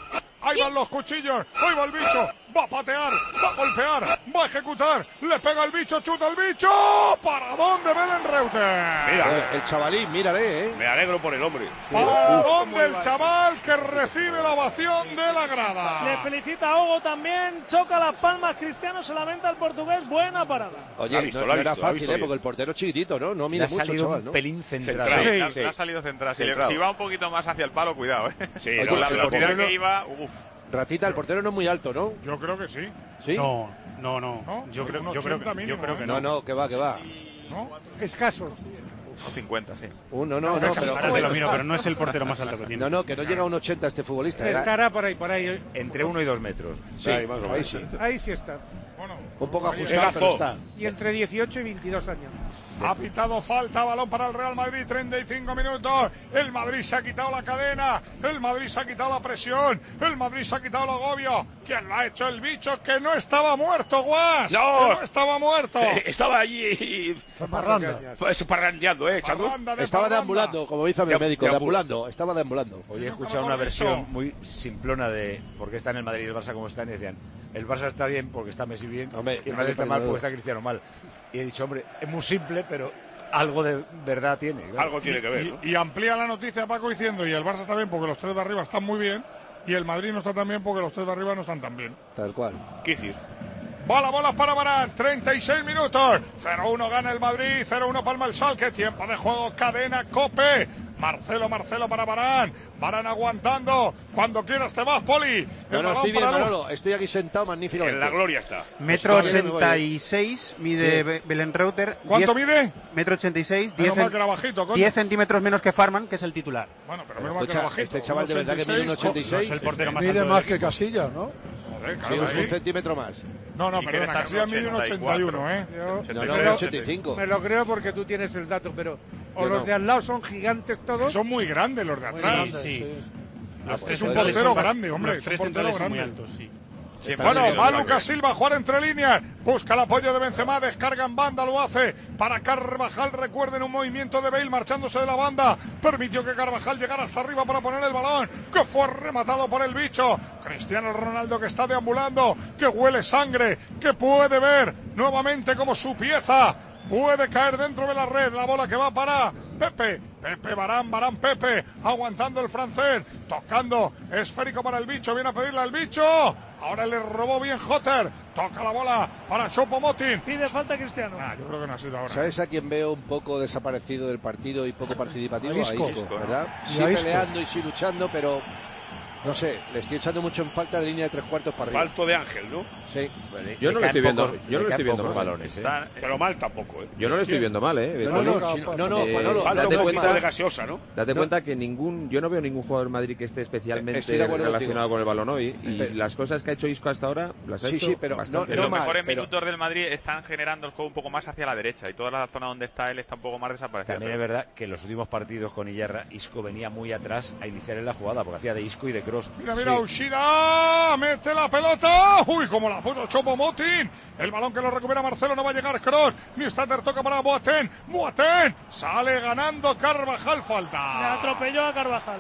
S2: Ahí van los cuchillos. Ahí va el bicho. Va a patear. Va a golpear. Va a ejecutar. Le pega el bicho. Chuta el bicho. ¿Para dónde Belén Reuter?
S6: Mira, el chavalín, mírale, ¿eh?
S3: Me alegro por el hombre.
S2: ¿Para Uf, dónde el chaval que recibe la ovación de la grada?
S4: Le felicita a Hugo también. Choca las palmas Cristiano. Se lamenta el portugués. Buena parada.
S6: Oye, visto, no, no era visto, fácil, ¿eh? Porque el portero chiquitito, ¿no? No mide mucho, chaval,
S5: un
S6: ¿no?
S5: pelín central.
S9: central.
S5: Sí,
S9: sí, sí. Ha salido central. Si, le, si va un poquito más hacia el palo, cuidado, ¿eh?
S3: Sí,
S9: Oye,
S3: no,
S9: la velocidad que
S6: no...
S9: iba, uf.
S6: Ratita, el portero no es muy alto, ¿no?
S2: Yo creo que sí.
S6: ¿Sí?
S10: No, no, no.
S2: ¿No?
S10: Yo, creo,
S2: unos
S10: yo, creo que,
S2: mínimo,
S10: yo creo que
S2: ¿eh?
S10: no.
S6: No, no, que va, que va.
S2: ¿No?
S7: Escaso.
S9: uno cincuenta, sí.
S6: Uno, no, no, pero...
S10: Ahora te lo miro, pero no es el portero más alto que tiene.
S6: No, no, que no llega a un ochenta este futbolista. ¿eh?
S7: Estará por ahí, por ahí.
S5: Entre uno y dos metros.
S6: Sí,
S3: ahí, más o menos.
S6: ahí sí.
S7: Ahí sí está.
S2: Bueno,
S6: un poco
S2: ahí
S6: ajustado,
S3: está.
S6: pero está.
S7: Y entre dieciocho y veintidós años.
S2: Ha pitado falta, balón para el Real Madrid, treinta y cinco minutos. El Madrid se ha quitado la cadena, el Madrid se ha quitado la presión, el Madrid se ha quitado el agobio. ¿Quién lo ha hecho? El bicho que no estaba muerto, Guas.
S3: No,
S2: que no estaba muerto.
S3: Eh, estaba allí
S1: Parranda.
S3: parrandeando, ¿eh, Chaco?
S2: Parranda de
S6: Estaba
S2: parranda.
S6: deambulando, como dice mi
S3: De-
S6: médico,
S3: deambulando.
S6: deambulando, estaba deambulando.
S5: Hoy he
S2: Nunca
S5: escuchado
S2: mejor
S5: una
S2: dicho.
S5: versión muy simplona de por qué está en el Madrid y el Barça como están y decían, el Barça está bien porque está Messi bien
S6: Hombre,
S5: y el Madrid está
S6: pero-
S5: mal porque está Cristiano mal. Y he dicho, hombre, es muy simple, pero algo de verdad tiene. Claro.
S3: Algo tiene que ver, ¿no?
S2: Y, y amplía la noticia, Paco, diciendo, y el Barça está bien porque los tres de arriba están muy bien, y el Madrid no está tan bien porque los tres de arriba no están tan bien.
S6: Tal cual.
S3: ¿Qué decir?
S2: Bola, bolas para Varane, treinta y seis minutos. cero uno gana el Madrid, cero uno palma el Schalke. Tiempo de juego, cadena, Cope. Marcelo, Marcelo para Varane. Varane aguantando. Cuando quieras te vas, Poli. El
S6: No, no,
S2: balón
S6: estoy bien,
S2: para Lu-
S6: Manolo, estoy aquí sentado magníficamente.
S3: En la gloria está.
S10: Metro
S6: Pues vale, me voy.
S10: ochenta y seis mide Be- Belén Reuter.
S2: ¿Cuánto
S10: diez
S2: mide?
S10: Metro ochenta y seis,
S2: Menos
S10: diez,
S2: mal
S10: cen-
S2: que era bajito, coño.
S10: diez centímetros menos que Farman, que es el titular.
S2: Bueno, pero
S6: Pero
S2: menos mal que
S6: escucha,
S2: era bajito.
S6: este chaval de verdad que mide un ochenta y seis.
S10: No es el portero más
S1: Mide
S10: alto
S1: más
S10: del
S1: que
S10: equipo.
S1: Casillas, ¿no?
S2: Joder,
S6: Sí,
S2: claro
S6: es
S2: que
S6: un
S2: sí.
S6: centímetro más.
S2: No, no,
S9: Y
S2: perdona,
S9: que está en
S2: Casillas mide un ochenta y uno, ¿eh?
S7: Yo
S6: No, no,
S7: me,
S6: un
S7: lo,
S6: ochenta y cinco.
S7: me lo creo porque tú tienes el dato, pero o
S6: Yo
S7: los
S6: no.
S7: de al lado son gigantes todos.
S2: Son muy grandes los de atrás.
S10: Sí, sí.
S6: Ah,
S10: Los
S6: pues
S2: Es un
S6: entonces-
S2: portero
S10: son-
S2: grande, hombre.
S10: Los
S2: Es un
S10: tres
S2: portero
S10: centrales son muy
S2: grande.
S10: altos, sí.
S9: Siempre
S2: Bueno,
S9: ha tenido
S2: va
S9: que
S2: Lucas Silva, jugar entre líneas, busca el apoyo de Benzema, descarga en banda, lo hace para Carvajal, recuerden un movimiento de Bale marchándose de la banda, permitió que Carvajal llegara hasta arriba para poner el balón, que fue rematado por el bicho, Cristiano Ronaldo que está deambulando, que huele sangre, que puede ver nuevamente como su pieza puede caer dentro de la red, la bola que va para Pepe, Pepe, Varane, Varane, Pepe, aguantando el francés, tocando, esférico para el bicho, viene a pedirle al bicho, ahora le robó bien Jotter, toca la bola para Choupo-Moting.
S4: Pide falta Cristiano.
S2: Ah, yo creo que no ha sido ahora.
S6: ¿Sabes a quién veo un poco desaparecido del partido y poco participativo?
S1: A Isco.
S6: A Isco, ¿verdad?
S1: Y
S6: Sí
S1: a Isco.
S6: peleando y sí luchando, pero no sé, le estoy echando mucho en falta de línea de tres cuartos para arriba.
S3: Falto de Ángel, ¿no?
S6: Sí.
S5: Vale,
S8: Yo
S5: le
S8: no lo
S5: caen
S8: estoy viendo,
S5: pocos-
S8: yo no
S5: le
S8: lo
S5: caen
S8: estoy viendo
S5: pocos
S8: mal.
S5: balones, ¿eh?
S9: Está-
S3: Pero mal tampoco, ¿eh?
S8: Yo no lo estoy viendo mal, ¿eh?
S6: No,
S8: Oye,
S6: no,
S1: no,
S6: si- no, no,
S8: eh,
S6: Manolo,
S3: Falta
S8: date
S3: un poquito
S8: cuenta-
S3: de gaseosa, ¿no?
S8: Date
S6: No.
S8: cuenta que ningún, yo no veo ningún jugador en Madrid que esté especialmente
S6: Estoy de acuerdo
S8: relacionado
S6: contigo.
S8: con el balón hoy y
S6: Pero-
S8: las cosas que ha hecho Isco hasta ahora las ha
S6: Sí,
S8: hecho
S6: sí, pero
S8: bastante.
S6: no-
S9: los
S6: mal,
S9: mejores
S6: pero-
S9: minutos del Madrid están generando el juego un poco más hacia la derecha y toda la zona donde está él está un poco más desaparecida.
S5: También es verdad que en los últimos partidos con Iyarra, Isco venía muy atrás a iniciar en la jugada, porque hacía de Isco y de Cross.
S2: Mira, mira, Ushida, mete la pelota. Uy, como la puso Choupo-Moting. El balón que lo recupera Marcelo, no va a llegar Kroos. Newstander toca para Boateng. Boateng sale ganando Carvajal,
S4: Le
S2: falta.
S4: atropelló a Carvajal.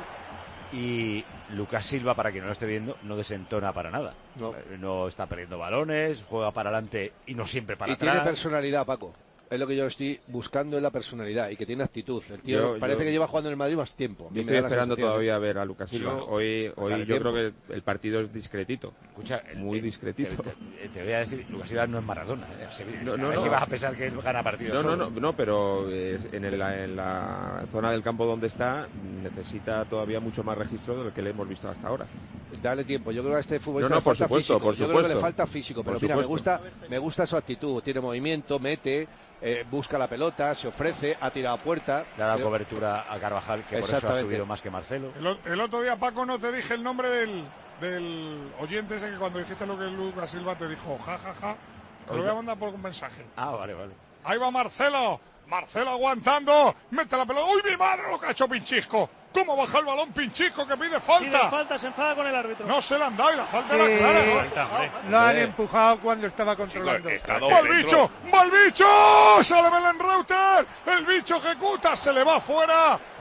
S5: Y Lucas Silva, para quien no lo esté viendo, no desentona para nada.
S6: No.
S5: Eh, No está perdiendo balones, juega para adelante y no siempre para
S6: Y
S5: atrás.
S6: tiene personalidad, Paco. Es lo que yo estoy buscando en la personalidad y que tiene actitud. El tío
S8: Yo-
S6: parece
S8: yo-
S6: que lleva jugando en el Madrid más tiempo. A mí
S8: Yo
S6: me
S8: estoy
S6: da la
S8: esperando
S6: sensación.
S8: todavía a ver a Lucas Silva.
S6: Yo-
S8: Hoy, hoy
S6: Dale
S8: yo
S6: tiempo.
S8: creo que el partido es discretito.
S5: Escucha, el-
S8: Muy
S5: te-
S8: discretito.
S5: Te, te- te voy a decir, Lucas Silva no es Maradona. ¿eh? Se-
S8: No,
S5: a
S8: no,
S5: ver
S8: no.
S5: si vas a pensar que él gana partidos.
S8: No, no,
S5: solo.
S8: no, no, pero eh, en, el- en la zona del campo donde está necesita todavía mucho más registro de lo que le hemos visto hasta ahora.
S6: Dale tiempo. Yo creo que a este futbolista
S8: No, no,
S6: le
S8: por
S6: falta
S8: supuesto,
S6: físico.
S8: por
S6: Yo creo que le
S8: supuesto.
S6: falta físico, pero
S8: Por
S6: mira, me
S8: supuesto.
S6: gusta, me gusta su actitud. Tiene movimiento, mete, eh, busca la pelota, se ofrece, ha tirado a puerta.
S5: Le ha dado
S6: Yo-
S5: cobertura a Carvajal, que por eso ha
S6: Exactamente.
S5: subido más que Marcelo.
S2: El, o- el otro día, Paco, no te dije el nombre del, del oyente ese que cuando dijiste lo que es Lucas Silva te dijo, ja, ja, ja. Te lo voy a mandar por un mensaje.
S5: Ah, vale, vale.
S2: Ahí va Marcelo. Marcelo aguantando. Mete la pelota. ¡Uy, mi madre! Lo que ha hecho Pinchisco. ¿Cómo baja el balón Pinchisco que pide
S4: Pide
S2: falta?
S4: falta, se enfada con el árbitro.
S2: No se la han dado y la falta
S7: Sí.
S2: era clara. ¿no?
S10: Falta, hombre.
S7: Lo han
S6: Eh.
S7: empujado cuando estaba controlando.
S3: Está dos
S2: ¡Va el
S3: dentro.
S2: bicho! ¡Va el bicho! ¡Sale Belén Reuter! ¡El bicho ejecuta! ¡Se le va fuera!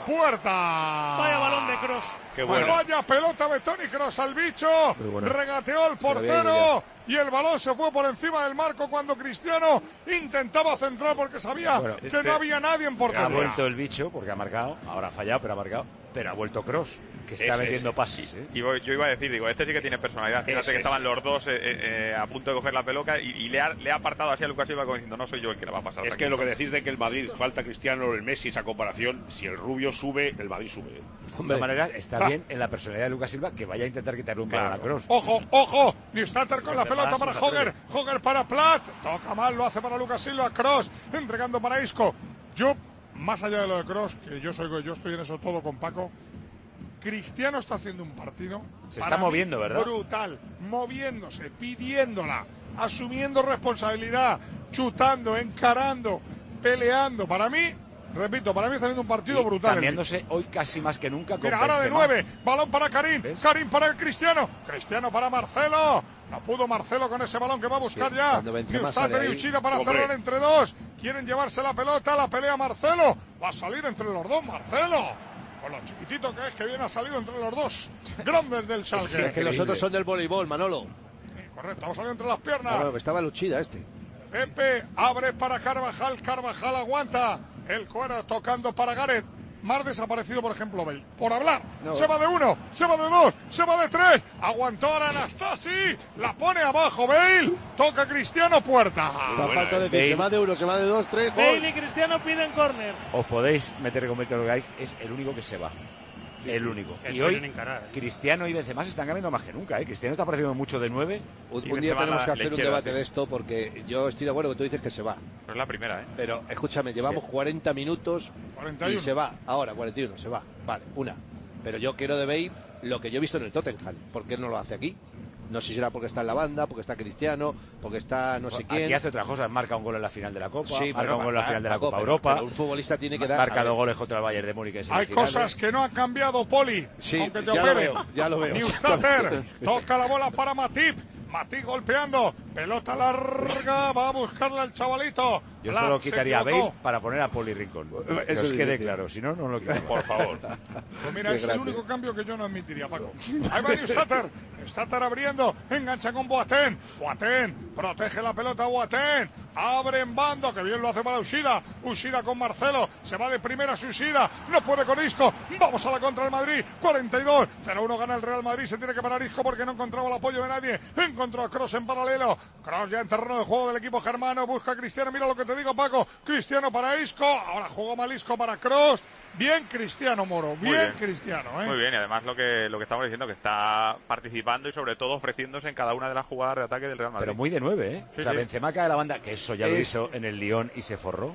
S2: Puerta.
S4: Vaya balón de Kroos.
S3: Qué bueno.
S2: Vaya pelota de Toni Kroos al bicho.
S8: Bueno.
S2: Regateó el portero y el balón se fue por encima del marco cuando Cristiano intentaba centrar porque sabía
S5: Bueno,
S2: que
S5: este-
S2: no había nadie en portería.
S5: Ha vuelto el bicho porque ha marcado, ahora ha fallado, pero ha marcado. Pero ha vuelto Kroos, que está
S9: Ese,
S5: metiendo
S9: ese.
S5: pases. ¿eh?
S9: Y yo iba a decir, digo, este sí que tiene personalidad. Fíjate
S3: Ese,
S9: que estaban
S3: ese.
S9: los dos eh, eh, a punto de coger la pelota y, y le, ha, le ha apartado así a Lucas Silva como diciendo, no soy yo el que le va a pasar.
S3: Es que lo que decís de que el Madrid falta Cristiano, el Messi, esa comparación, si el Rubio sube, el Madrid sube.
S5: De todas maneras, está bien en la personalidad de Lucas Silva que vaya a intentar quitarle un balón
S3: Claro.
S5: a Kroos.
S2: Ojo, ojo, Newstater con la
S5: Los
S2: pelota
S5: demás
S2: para
S5: no se
S2: Hoger,
S5: atreven.
S2: Hoger para Platt, toca mal, lo hace para Lucas Silva, Kroos, entregando para Isco. Yo, más allá de lo de Kroos, que yo soy, yo estoy en eso todo con Paco, Cristiano está haciendo un partido
S5: Se
S2: para
S5: está
S2: mí
S5: moviendo, ¿verdad?
S2: brutal, moviéndose, pidiéndola, asumiendo responsabilidad, chutando, encarando, peleando. Para mí, repito, para mí está haciendo un partido
S5: Y
S2: brutal.
S5: cambiándose hoy casi más que nunca con
S2: Mira, ahora de
S5: Benzema.
S2: nueve, balón para Karim,
S5: ¿Ves?
S2: Karim para el Cristiano, Cristiano para Marcelo, no pudo Marcelo con ese balón que va a buscar
S6: Sí,
S2: ya,
S6: cuando Benzema
S2: Newstater
S6: sale
S2: y
S6: ahí.
S2: Uchida para
S3: Hombre.
S2: cerrar entre dos, quieren llevarse la pelota, la pelea Marcelo, va a salir entre los dos Marcelo, con lo chiquitito que es que viene ha salido entre los dos, grandes del
S6: Sí, es
S2: Schalke.
S6: que los otros son del voleibol, Manolo.
S2: Sí, correcto, ha salido entre las piernas.
S6: Claro, que estaba Luchida este.
S2: Pepe abre para Carvajal, Carvajal aguanta, el cuero tocando para Gareth. Más desaparecido, por ejemplo, Bale. Por hablar.
S6: No.
S2: Se va de uno, se va de dos, se va de tres. Aguantó ahora Anastasi. La pone abajo Bale. Toca Cristiano, puerta.
S6: Está
S3: buena,
S6: falta
S3: eh.
S6: decir,
S5: Bale.
S6: se va de uno, se va de dos, tres, gol.
S4: Bale y Cristiano piden córner.
S5: Os podéis meter con Víctor Gaich, es el único que se va. El único.
S10: Es
S5: Y hoy
S10: bien encarar, ¿eh?
S5: Cristiano y Benzema se están cambiando más que nunca, ¿eh? Cristiano está apareciendo mucho de nueve.
S6: Un,
S9: Y
S6: un día
S9: Benzema
S6: tenemos
S9: la-
S6: que
S9: la
S6: hacer un
S9: izquierda,
S6: debate
S9: sí.
S6: de esto porque yo estoy de acuerdo que tú dices que se va.
S9: Pero es la primera, ¿eh?
S6: Pero escúchame, llevamos cuarenta minutos
S2: cuarenta y
S6: y
S2: uno.
S6: se va. Ahora, cuarenta y uno, se va. Vale, una. Pero yo quiero de Bale lo que yo he visto en el Tottenham. ¿Por qué no lo hace aquí? No sé si será porque está en la banda, porque está Cristiano, porque está no sé quién.
S5: Aquí hace otra cosa, marca un gol en la final de la Copa,
S6: Sí,
S5: marca
S6: pero
S5: un gol en la
S6: marca,
S5: final de la
S6: Paco,
S5: Copa
S6: pero-
S5: Europa,
S6: pero un futbolista tiene que dar.
S5: marca
S6: a
S5: dos
S6: ver,
S5: goles contra el Bayern de Múnich en
S2: Hay
S5: semifinales.
S2: cosas que no han cambiado, Poli.
S6: Sí,
S2: aunque te
S6: ya lo
S2: operen.
S6: veo, ya lo veo.
S2: Newstater toca la bola para Matip. Matip golpeando. Pelota larga. Va a buscarla el chavalito.
S5: Yo
S2: Platt
S5: solo
S2: se
S5: quitaría a
S2: equivocó.
S5: Bale para poner a Poli Rincón. Que
S6: Eso
S5: os
S6: sí,
S5: quede
S6: sí.
S5: claro, si no, no lo quitamos.
S3: Por favor.
S2: Pues mira,
S6: Qué
S2: es el
S6: grande.
S2: único cambio que yo no admitiría, Paco. Ahí va Newstater. Newstater abriendo. Engancha con Boateng. Boateng. Protege la pelota Boateng. Abre en bando. Que bien lo hace para Ushida. Ushida con Marcelo. Se va de primera Ushida. No puede con Isco. Vamos a la contra del Madrid. cuarenta y dos. cero uno gana el Real Madrid. Se tiene que parar Isco porque no encontraba el apoyo de nadie. Encontró a Kroos en paralelo. Kroos ya en terreno de juego del equipo germano. Busca a Cristiano. Mira lo que te digo, Paco. Cristiano para Isco. Ahora jugó mal Isco para Kroos. Bien Cristiano, Moro. Bien,
S9: bien.
S2: Cristiano, ¿eh?
S9: Muy bien, y además lo que, lo que estamos diciendo, que está participando y sobre todo ofreciéndose en cada una de las jugadas de ataque del Real Madrid.
S5: Pero muy de nueve, ¿eh?
S9: Sí,
S5: o sea,
S9: sí.
S5: Benzema cae de la banda, que eso ya lo
S6: Es-
S5: hizo en el Lyon y se forró.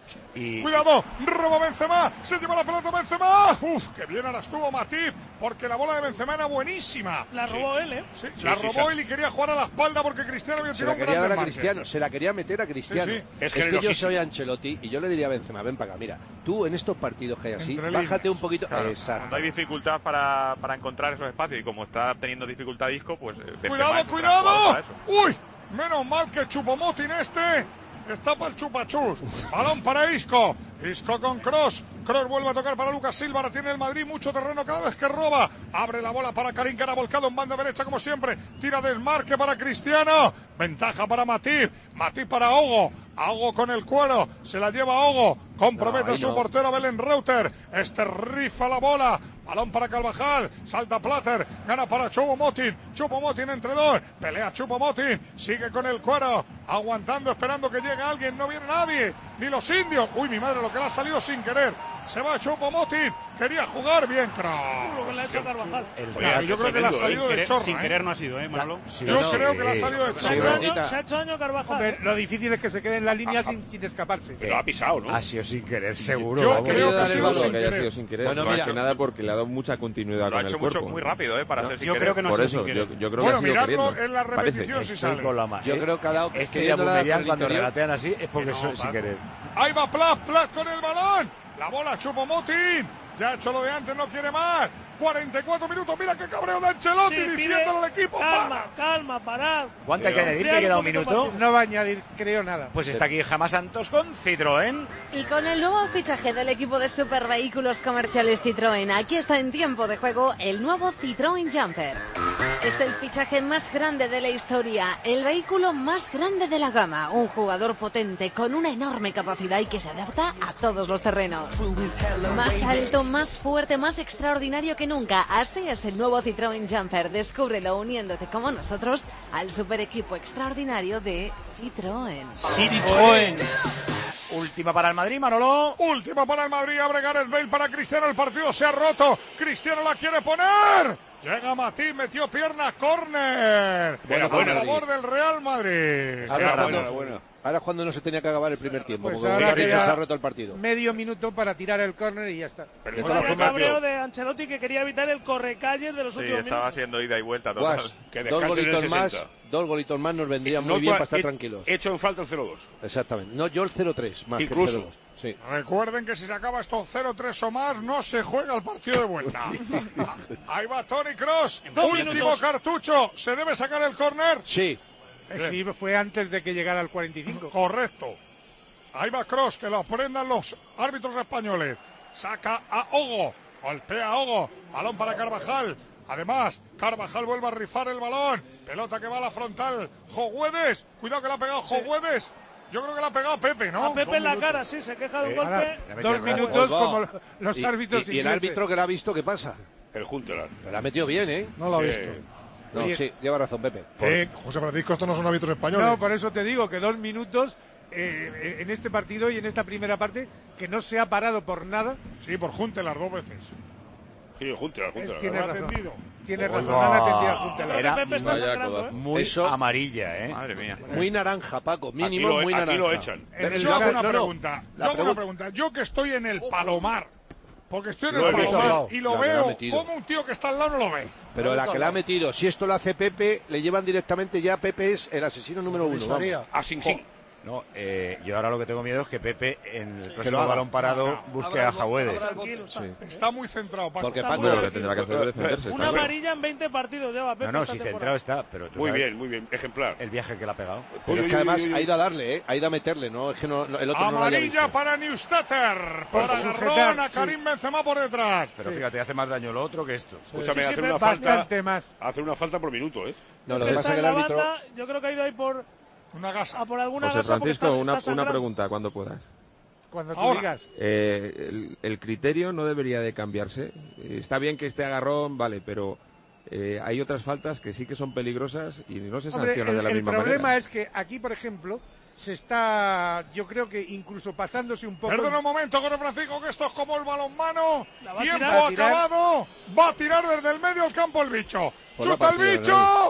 S5: Y
S2: Cuidado, roba Benzema, se lleva la pelota Benzema. Uf, que bien ahora estuvo Matip, porque la bola de Benzema era buenísima.
S4: La robó él, ¿eh?
S2: Sí,
S3: Sí,
S2: la
S3: sí,
S2: robó
S3: sí.
S2: él y quería jugar a la espalda porque Cristiano había
S6: Se
S2: tirado
S6: la
S2: un
S6: quería
S2: gran
S6: dar a
S2: desmarque.
S6: Cristiano, se la quería meter a Cristiano.
S2: Sí, sí.
S3: Es
S6: Es, que yo
S3: generosísimo.
S6: soy Ancelotti y yo le diría a Benzema, ven para acá, mira, tú en estos partidos que hay así,
S2: Entre
S6: bájate
S2: líneas.
S6: un poquito.
S9: Claro,
S6: Exacto.
S9: cuando hay dificultad para, para encontrar esos espacios y como está teniendo dificultad Isco, pues... eh, Benzema
S2: Cuidado,
S9: es un gran jugador
S2: cuidado.
S9: para eso.
S2: Uy, menos mal que Chupomotin este está para el chupachus. Balón para Isco. Isco con Kroos. Kroos vuelve a tocar para Lucas Silva. Ahora tiene el Madrid mucho terreno cada vez que roba. Abre la bola para Karim, que era volcado en banda derecha como siempre. Tira desmarque para Cristiano. Ventaja para Matip. Matip para Ogo. Ogo con el cuero. Se la lleva Ogo. Compromete
S6: No, ahí
S2: a su
S6: no.
S2: portero Belén Reuter. Este rifa la bola. Balón para Carvajal. Salta Plater. Gana para Choupo-Moting. Choupo-Moting entre dos. Pelea Choupo-Moting. Sigue con el cuero. Aguantando, esperando que llegue alguien. No viene nadie. Ni los indios. Uy, mi madre, lo que le ha salido sin querer. Se va Choupo-Moting. Quería jugar bien,
S4: Lo que le ha
S2: Kroos.
S4: hecho Carvajal.
S5: el
S2: Oye,
S5: Real-
S2: yo creo que le ha
S3: tremendo, ¿eh?
S2: salido
S10: Sin
S2: de
S10: querer,
S2: chorra.
S10: sin
S2: ¿eh?
S10: querer no ha sido, ¿eh, Manolo?
S5: Sí,
S2: Yo
S5: no,
S2: creo
S5: sí.
S2: que le ha salido de
S4: Se ha
S2: chorra.
S4: hecho daño,
S6: Bendita.
S4: se ha hecho daño Carvajal.
S7: Hombre, lo difícil es que se quede en la línea sin, sin escaparse.
S3: Pero ha pisado, ¿no?
S5: Ha sido sin querer, seguro.
S2: Yo
S5: vamos.
S2: creo que ha
S6: dar el
S2: sido
S6: balón,
S2: sin
S8: que haya
S2: querer.
S8: sido sin querer.
S6: Bueno,
S8: Más
S6: mira.
S8: que nada porque le ha dado mucha continuidad
S9: Lo ha
S8: con
S9: hecho
S8: el
S9: mucho,
S8: cuerpo.
S9: muy rápido, ¿eh? Para
S8: No,
S9: ser sin
S10: yo
S9: querer.
S10: creo que no ha
S8: Por
S10: sido
S8: eso,
S10: sin
S8: yo,
S10: querer.
S8: yo creo
S2: Bueno,
S8: que ha sido
S2: miradlo
S8: queriendo.
S2: en la
S8: Parece.
S2: repetición si
S5: Estoy
S2: sale.
S5: con la ma-
S6: Yo
S5: eh,
S6: creo que ha dado
S5: Este y
S6: queriéndola dar
S5: Aubameyang
S6: por el
S5: cuando
S6: interior.
S5: regatean así es porque
S10: Que no,
S5: son sin
S10: Paco.
S5: querer.
S2: Ahí va Plat, Plat con el balón. La bola Choupo-Moting. Ya ha hecho lo de antes, no quiere más. cuarenta y cuatro minutos. Mira qué cabreo de Ancelotti
S4: Sí,
S2: diciéndole
S4: pide-
S2: al equipo.
S4: Calma,
S2: para.
S4: calma, parad.
S5: ¿Cuánto hay que añadir? ¿Que queda un minuto?
S7: No va a añadir, creo, nada.
S5: Pues está aquí Jamás Santos con Citroën.
S13: Y con el nuevo fichaje del equipo de supervehículos comerciales Citroën, aquí está en tiempo de juego el nuevo Citroën Jumper. Es el fichaje más grande de la historia, el vehículo más grande de la gama, un jugador potente con una enorme capacidad y que se adapta a todos los terrenos. Más alto, más fuerte, más extraordinario que nunca, así es el nuevo Citroën Jumper. Descúbrelo uniéndote como nosotros al super equipo extraordinario de Citroën.
S5: Citroën. Última para el Madrid, Manolo.
S2: Última para el Madrid, abre Gareth Bale para Cristiano, el partido se ha roto, Cristiano la quiere poner, llega Matip, metió pierna, córner,
S6: Bueno,
S2: a
S6: bueno,
S2: favor del Real Madrid.
S6: Ahora,
S2: Ahora,
S6: cuando,
S2: bueno.
S6: ahora es cuando no se tenía que acabar el primer tiempo,
S7: Pues
S6: porque
S7: ahora
S6: como dicho,
S7: queda
S6: se ha roto el partido.
S7: Medio minuto para tirar el córner y ya está.
S2: Pero
S4: Y vaya cabreo de Ancelotti que quería evitar el correcalles de los
S9: Sí,
S4: últimos
S9: estaba
S4: minutos.
S9: haciendo ida y vuelta total.
S6: Guas,
S3: Que
S6: dos
S3: descansen en el
S6: golitos más,
S3: sesenta.
S6: dos golitos más nos vendrían
S3: No,
S6: muy bien
S3: tú
S6: para estar
S3: he-
S6: tranquilos.
S3: Hecho en falta el cero dos.
S6: Exactamente. No, yo el cero tres más
S3: Incluso.
S6: que el cero dos. Sí.
S2: Recuerden que si se acaba esto cero tres o más, no se juega el partido de vuelta. Ahí va Toni Kroos,
S4: Dos
S2: último
S4: minutos.
S2: cartucho, ¿se debe sacar el córner?
S6: Sí.
S7: Eh, Sí, fue antes de que llegara al cuarenta y cinco.
S2: Correcto. Ahí va Kroos, que lo aprendan los árbitros españoles. Saca a Ogo, golpea a Ogo, balón para Carvajal. Además, Carvajal vuelve a rifar el balón. Pelota que va a la frontal. Joguedes, cuidado que le ha pegado Joguedes. Yo creo que le ha pegado Pepe, ¿no?
S4: A Pepe
S2: Dos
S4: en la
S2: minutos.
S4: cara, sí, se queja de un
S6: Eh,
S4: golpe.
S7: Ahora,
S5: Le metió
S7: dos
S5: el brazo.
S7: minutos
S6: Oiga.
S7: como los
S6: Y-
S7: árbitros
S6: y, y el
S7: ingleses.
S6: árbitro que la ha visto, ¿qué pasa?
S3: El Juntelar.
S6: La ha metido bien, ¿eh?
S1: No lo ha
S3: Eh,
S1: visto.
S6: No,
S7: Oye.
S6: sí, lleva razón, Pepe.
S2: Eh, José Francisco, estos no son árbitros españoles.
S7: No, por eso te digo que dos minutos eh, en este partido y en esta primera parte que no se ha parado por nada.
S2: Sí, por Juntelar dos veces.
S3: Sí, el Juntelar, el
S7: Él
S3: Juntelar.
S7: tiene
S2: Lo ha
S7: razón.
S2: atendido.
S7: Tiene
S6: Oiga.
S7: razón, han atendido a
S4: Yo
S7: Juntelar.
S4: creo
S5: Era
S4: que Pepe está
S8: vaya
S4: sangrando,
S8: codazo.
S4: ¿eh?
S5: Muy
S6: Eso-
S5: amarilla, ¿eh?
S9: Madre mía.
S6: Muy naranja, Paco.
S3: Aquí
S6: Mínimo
S3: lo,
S6: muy
S3: aquí
S6: naranja.
S3: lo echan.
S7: En
S2: Pero
S7: el
S2: yo hago
S7: lugar-
S2: una
S6: no, no.
S2: pregunta.
S6: La
S2: Yo hago una
S6: pregunta-
S2: pregunta. Yo que estoy en el Palomar, porque estoy en
S3: Lo
S2: el
S3: he visto
S2: Palomar
S6: al lado.
S2: y lo
S6: La que la ha
S2: veo,
S6: metido.
S2: como un tío que está al lado no lo ve.
S6: Pero la que la ha metido, si esto lo hace Pepe, le llevan directamente ya. Pepe es el asesino número uno. vamos.
S1: Avisaría.
S3: A Sing Sing.
S5: No, eh, yo ahora lo que tengo miedo es que Pepe en el
S6: lo
S5: próximo
S6: haga.
S5: balón parado
S2: No, no.
S5: busque a Jaguedes.
S4: Tranquilo, está.
S6: Sí.
S2: Está muy centrado, Paco.
S6: Porque
S4: Está
S6: Paco,
S4: muy
S8: Bueno, lo que
S4: tranquilo.
S8: tendrá que hacer es defenderse.
S4: Una
S8: está claro.
S4: amarilla en veinte partidos lleva Pepe
S5: No, no,
S4: esta
S5: si
S4: temporada.
S5: centrado está, pero tú
S3: Muy
S5: sabes
S3: bien, muy bien. Ejemplar.
S5: el viaje que le ha pegado.
S6: pero
S3: Uy,
S6: es que
S3: uy,
S6: además
S3: uy, uy.
S6: ha ido a darle, ¿eh? Ha ido a meterle, no es que no, no- el otro no lo haya
S2: Amarilla
S6: visto.
S2: para Newstetter. Por
S7: Por
S2: agarrón
S7: sujetar,
S2: a
S7: sí.
S2: Karim Benzema por detrás.
S5: Pero fíjate, hace más daño lo otro que esto.
S3: Escúchame,
S4: Sí, sí,
S3: hacer una
S7: Bastante
S3: falta.
S7: más.
S3: Hacer una falta por minuto, ¿eh?
S6: No, lo que
S4: Está
S6: pasa es que
S4: en
S6: el
S4: la
S6: árbitro.
S4: banda, yo creo que ha ido ahí por,
S2: Una gasa.
S4: a por alguna
S8: José
S4: gasa porque
S8: Francisco,
S4: está,
S8: una,
S4: está
S8: una
S4: sangrando.
S8: pregunta cuando puedas.
S7: Cuando tú
S2: Ahora.
S7: digas.
S8: Eh, el, el criterio no debería de cambiarse. Eh, Está bien que esté agarrón, vale, pero eh, hay otras faltas que sí que son peligrosas y no se
S7: Hombre,
S8: sanciona
S7: el,
S8: de la
S7: el
S8: misma
S7: problema
S8: manera.
S7: es que aquí, por ejemplo, se está, yo creo que incluso pasándose un poco.
S2: Perdona un momento, José Francisco, que esto es como el balonmano.
S4: La va a
S2: Tiempo
S4: tirar.
S7: Va a tirar.
S2: acabado. Va a tirar desde el medio del campo el bicho.
S6: Por la
S2: Chuta el
S6: partida de
S2: bicho.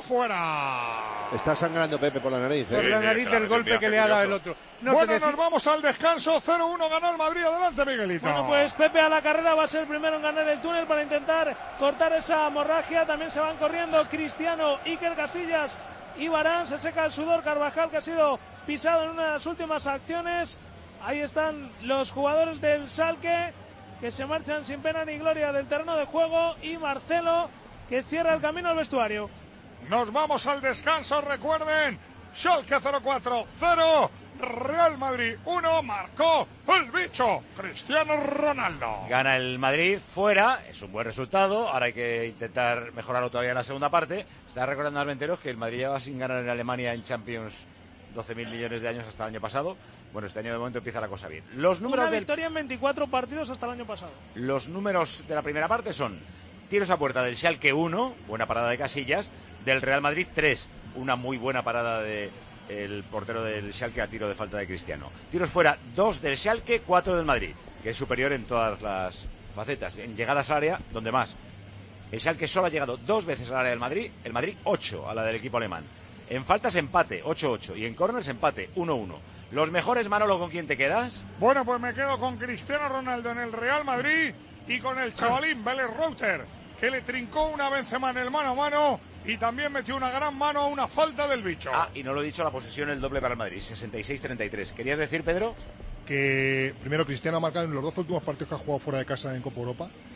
S2: Fuera.
S6: Está sangrando Pepe por la nariz,
S7: Por
S6: ¿eh?
S7: la
S3: sí,
S7: nariz
S3: claro,
S7: del golpe
S3: viaje
S7: que le ha dado el
S3: curioso.
S7: otro. No,
S2: bueno,
S7: te
S2: nos
S7: decí-
S2: vamos al descanso. cero uno ganó el Madrid. Adelante, Miguelito.
S4: Bueno, pues Pepe a la carrera va a ser el primero en ganar el túnel para intentar cortar esa hemorragia. También se van corriendo Cristiano, Iker Casillas y Varane. Se seca el sudor Carvajal, que ha sido pisado en una de las últimas acciones. Ahí están los jugadores del Schalke, que se marchan sin pena ni gloria del terreno de juego. Y Marcelo, que cierra el camino al vestuario.
S2: Nos vamos al descanso. Recuerden, Schalke cero cuatro cero, Real Madrid uno. Marcó el bicho Cristiano Ronaldo.
S5: Gana el Madrid fuera, es un buen resultado. Ahora hay que intentar mejorarlo todavía en la segunda parte. Está recordando Almenteros que el Madrid lleva sin ganar en Alemania en Champions doce mil millones de años hasta el año pasado. Bueno, este año de momento empieza la cosa bien. Los números
S4: Una
S5: del
S4: victoria en veinticuatro partidos hasta el año pasado.
S5: Los números de la primera parte son tiros a puerta del Schalke uno, buena parada de Casillas, del Real Madrid tres, una muy buena parada de el portero del Schalke a tiro de falta de Cristiano. Tiros fuera, dos del Schalke, cuatro del Madrid, que es superior en todas las facetas. En llegadas al área, donde más. El Schalke solo ha llegado dos veces al área del Madrid, el Madrid ocho a la del equipo alemán. En faltas empate, ocho ocho, y en corners empate, uno uno. Los mejores, Manolo, ¿con quién te quedas?
S2: Bueno, pues me quedo con Cristiano Ronaldo en el Real Madrid y con el chavalín Vélez Router, que le trincó una Benzema en el mano a mano y también metió una gran mano a una falta del bicho.
S5: Ah, y no lo he dicho, la posesión, el doble para el Madrid, sesenta y seis treinta y tres. ¿Querías decir, Pedro?
S14: Que primero Cristiano ha marcado en los dos últimos partidos que ha jugado fuera de casa en Copa Europa,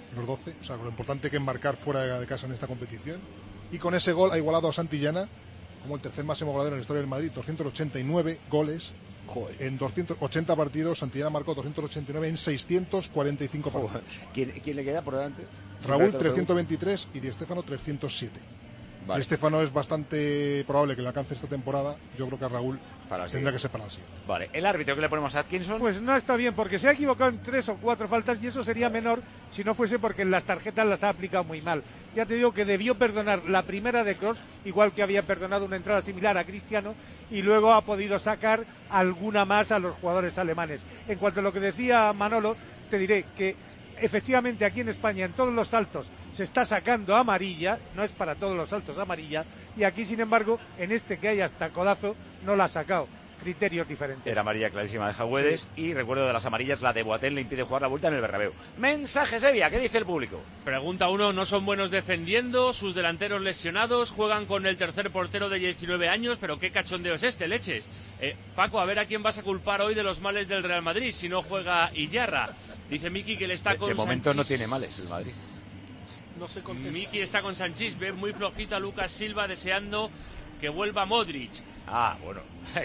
S14: los doce, o sea, lo importante que es marcar fuera de casa en esta competición. Y con ese gol ha igualado a Santillana como el tercer máximo goleador en la historia del Madrid, doscientos ochenta y nueve goles. Joder. En doscientos ochenta partidos. Santillana marcó doscientos ochenta y nueve en seiscientos cuarenta y cinco partidos.
S5: ¿Quién, ¿Quién le queda por delante?
S14: Raúl trescientos veintitrés y Di Stéfano trescientos siete. Vale. Di Stéfano es bastante probable que le alcance esta temporada. Yo creo que a Raúl para tendría que ser para así.
S5: Vale, ¿el árbitro que le ponemos a Atkinson?
S7: Pues no está bien, porque se ha equivocado en tres o cuatro faltas y eso sería menor si no fuese porque en las tarjetas las ha aplicado muy mal. Ya te digo que debió perdonar la primera de Kroos, igual que había perdonado una entrada similar a Cristiano, y luego ha podido sacar alguna más a los jugadores alemanes. En cuanto a lo que decía Manolo, te diré que efectivamente aquí en España en todos los saltos se está sacando amarilla, no es para todos los saltos amarilla, y aquí sin embargo en este que hay hasta codazo no la ha sacado. Criterios diferentes.
S5: Era amarilla clarísima de Jagüedes, sí. Y recuerdo de las amarillas, la de Boateng le impide jugar la vuelta en el Bernabéu. Mensaje Sevilla, ¿qué dice el público?
S15: Pregunta uno, no son buenos defendiendo, sus delanteros lesionados, juegan con el tercer portero de diecinueve años, pero qué cachondeo es este, leches. Eh, Paco, a ver a quién vas a culpar hoy de los males del Real Madrid si no juega Iyarra. Dice Miki que le está
S5: de,
S15: con
S5: De momento
S15: Sanchís.
S5: No tiene males el Madrid.
S15: No sé Miki está con Sanchís, ve muy flojito a Lucas Silva deseando que vuelva Modric.
S5: Ah, bueno.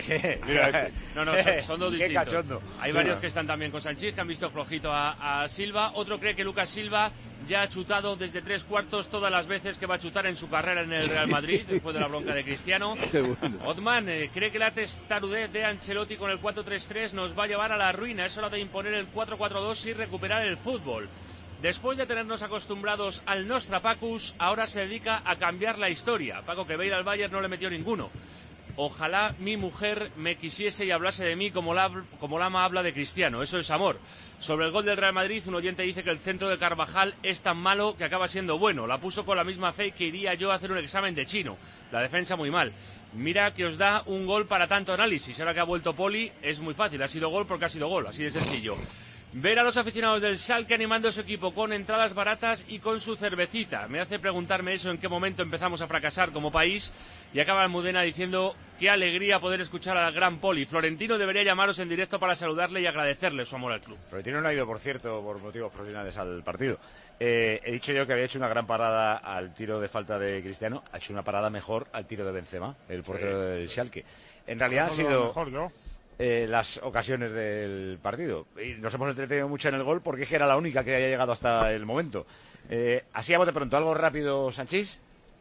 S15: no, no, son, son dos
S5: Qué
S15: distintos.
S5: cachondo.
S15: Hay sí, varios no. que están también con Sanchís, que han visto flojito a, a Silva. Otro cree que Lucas Silva ya ha chutado desde tres cuartos todas las veces que va a chutar en su carrera en el Real Madrid, después de la bronca de Cristiano. Bueno. Otman eh, cree que la testarudez de Ancelotti con el cuatro tres tres nos va a llevar a la ruina. Es hora de imponer el cuatro cuatro dos y recuperar el fútbol. Después de tenernos acostumbrados al Nostrapacus, ahora se dedica a cambiar la historia. Paco, que Bale al Bayern no le metió ninguno. Ojalá mi mujer me quisiese y hablase de mí como la, como Lama habla de Cristiano. Eso es amor. Sobre el gol del Real Madrid, un oyente dice que el centro de Carvajal es tan malo que acaba siendo bueno. La puso con la misma fe que iría yo a hacer un examen de chino. La defensa muy mal. Mira que os da un gol para tanto análisis. Ahora que ha vuelto Poli, es muy fácil. Ha sido gol porque ha sido gol. Así de sencillo. Ver a los aficionados del Schalke animando a su equipo con entradas baratas y con su cervecita. Me hace preguntarme eso, en qué momento empezamos a fracasar como país. Y acaba Almudena diciendo, qué alegría poder escuchar al gran Poli. Florentino debería llamaros en directo para saludarle y agradecerle su amor al club.
S5: Florentino no ha ido, por cierto, por motivos profesionales al partido. Eh, he dicho yo que había hecho una gran parada al tiro de falta de Cristiano. Ha hecho una parada mejor al tiro de Benzema, el portero sí. del Schalke. En realidad ha sido... Mejor, ¿no? Eh, las ocasiones del partido y nos hemos entretenido mucho en el gol porque es que era la única que había llegado hasta el momento. Eh, así a bote pronto, algo rápido, Sanchís.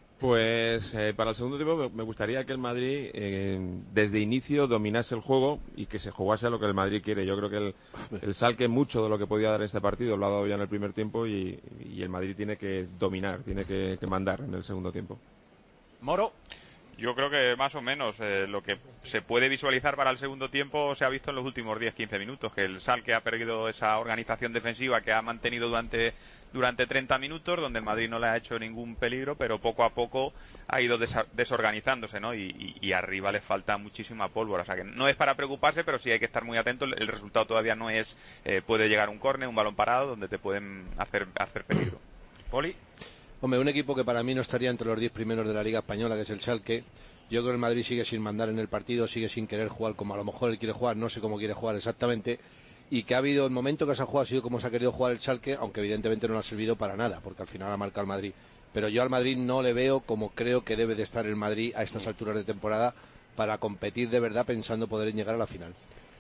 S8: Pues eh, para el segundo tiempo me gustaría que el Madrid eh, desde inicio dominase el juego y que se jugase a lo que el Madrid quiere. Yo creo que el, el Schalke mucho de lo que podía dar en este partido lo ha dado ya en el primer tiempo y, y el Madrid tiene que dominar, tiene que, que mandar en el segundo tiempo.
S5: Moro.
S9: Yo creo que más o menos eh, lo que se puede visualizar para el segundo tiempo se ha visto en los últimos diez a quince minutos, que el Schalke ha perdido esa organización defensiva que ha mantenido durante durante treinta minutos, donde el Madrid no le ha hecho ningún peligro, pero poco a poco ha ido desa- desorganizándose, ¿no? Y, y, y arriba le falta muchísima pólvora, o sea que no es para preocuparse, pero sí hay que estar muy atento. El resultado todavía no es, eh, puede llegar un córner, un balón parado, donde te pueden hacer, hacer peligro.
S5: Poli.
S6: Hombre, un equipo que para mí no estaría entre los diez primeros de la Liga Española, que es el Schalke. Yo creo que el Madrid sigue sin mandar en el partido, sigue sin querer jugar como a lo mejor él quiere jugar, no sé cómo quiere jugar exactamente. Y que ha habido, el momento que se ha jugado ha sido como se ha querido jugar el Schalke, aunque evidentemente no le ha servido para nada, porque al final ha marcado el Madrid. Pero yo al Madrid no le veo como creo que debe de estar el Madrid a estas alturas de temporada para competir de verdad pensando poder llegar a la final.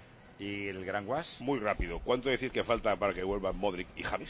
S5: ¿Y el Gran Guas?
S3: Muy rápido. ¿Cuánto decís que falta para que vuelvan Modric y James?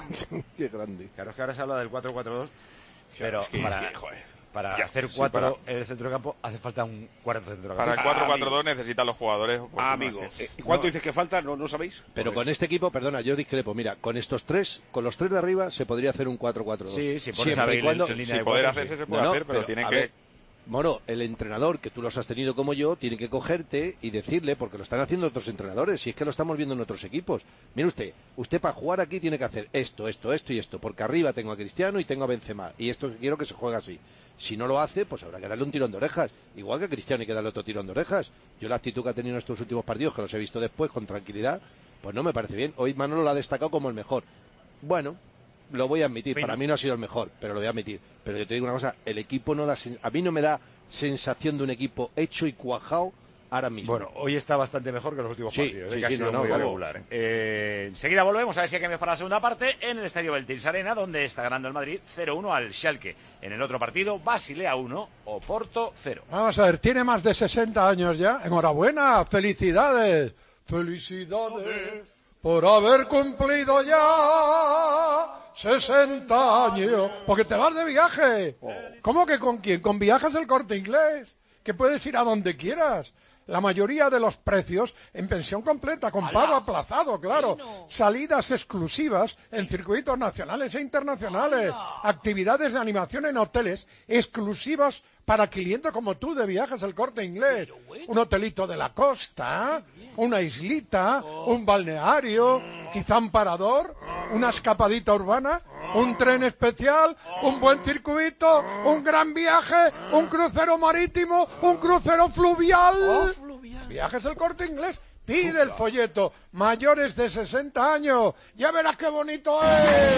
S6: Qué grande.
S5: Claro, es que ahora se habla del cuatro cuatro dos, pero
S3: es que,
S5: para,
S3: es que, joder,
S5: para
S3: ya,
S5: hacer
S3: sí,
S5: cuatro
S3: para...
S5: en el centro de campo hace falta un cuarto centro de campo.
S9: Para el cuatro cuatro dos ah, necesitan los jugadores.
S3: Ah, amigo. ¿Y cuánto no. dices que falta? ¿No, no sabéis?
S6: Pero pues con este equipo, perdona, yo discrepo. Mira, con estos tres, con los tres de arriba se podría hacer un cuatro cuatro dos.
S5: Sí, sí, siempre y cuando...
S9: En línea si de poder hacerse sí. se puede no, hacer, pero, pero tienen que...
S6: Ver, Moro, el entrenador, que tú los has tenido como yo, tiene que cogerte y decirle, porque lo están haciendo otros entrenadores, si es que lo estamos viendo en otros equipos. Mire usted, usted para jugar aquí tiene que hacer esto, esto, esto y esto, porque arriba tengo a Cristiano y tengo a Benzema, y esto quiero que se juegue así. Si no lo hace, pues habrá que darle un tirón de orejas. Igual que a Cristiano hay que darle otro tirón de orejas. Yo la actitud que ha tenido en estos últimos partidos, que los he visto después con tranquilidad, pues no me parece bien. Hoy Manolo lo ha destacado como el mejor. Bueno... Lo voy a admitir, para mí no ha sido el mejor, pero lo voy a admitir. Pero yo te digo una cosa, el equipo no da, a mí no me da sensación de un equipo hecho y cuajado ahora mismo.
S5: Bueno, hoy está bastante mejor que los últimos
S6: sí,
S5: partidos,
S6: sí,
S5: que ha
S6: sí,
S5: sido
S6: no,
S5: muy
S6: no,
S5: regular. Eh, enseguida volvemos a ver si hay cambios para la segunda parte en el estadio Beltirs Arena, donde está ganando el Madrid cero uno al Schalke. En el otro partido, Basilea uno, Oporto cero.
S1: Vamos a ver, tiene más de sesenta años ya. Enhorabuena, felicidades. Felicidades por haber cumplido ya sesenta años. Porque te vas de viaje. ¿Cómo que con quién? Con Viajes El Corte Inglés, que puedes ir a donde quieras. La mayoría de los precios en pensión completa, con pago aplazado, claro. Salidas exclusivas en circuitos nacionales e internacionales. Actividades de animación en hoteles exclusivas para clientes como tú de Viajes El Corte Inglés. Un hotelito de la costa, una islita, un balneario, quizá un parador, una escapadita urbana, un tren especial, un buen circuito, un gran viaje, un crucero marítimo, un crucero fluvial. Viajes El Corte Inglés. Pide el folleto. Mayores de sesenta años. Ya verás qué bonito es.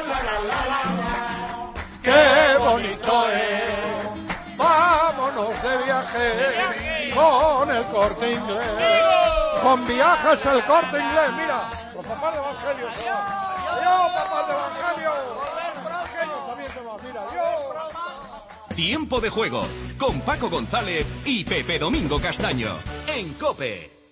S1: Qué bonito es. Vámonos de viaje con El Corte Inglés. Con Viajes El Corte Inglés. Mira, los papás de Evangelio se van. Adiós, papás de Evangelio. Evangelio también se va. Mira, adiós.
S16: Tiempo de juego con Paco González y Pepe Domingo Castaño en COPE.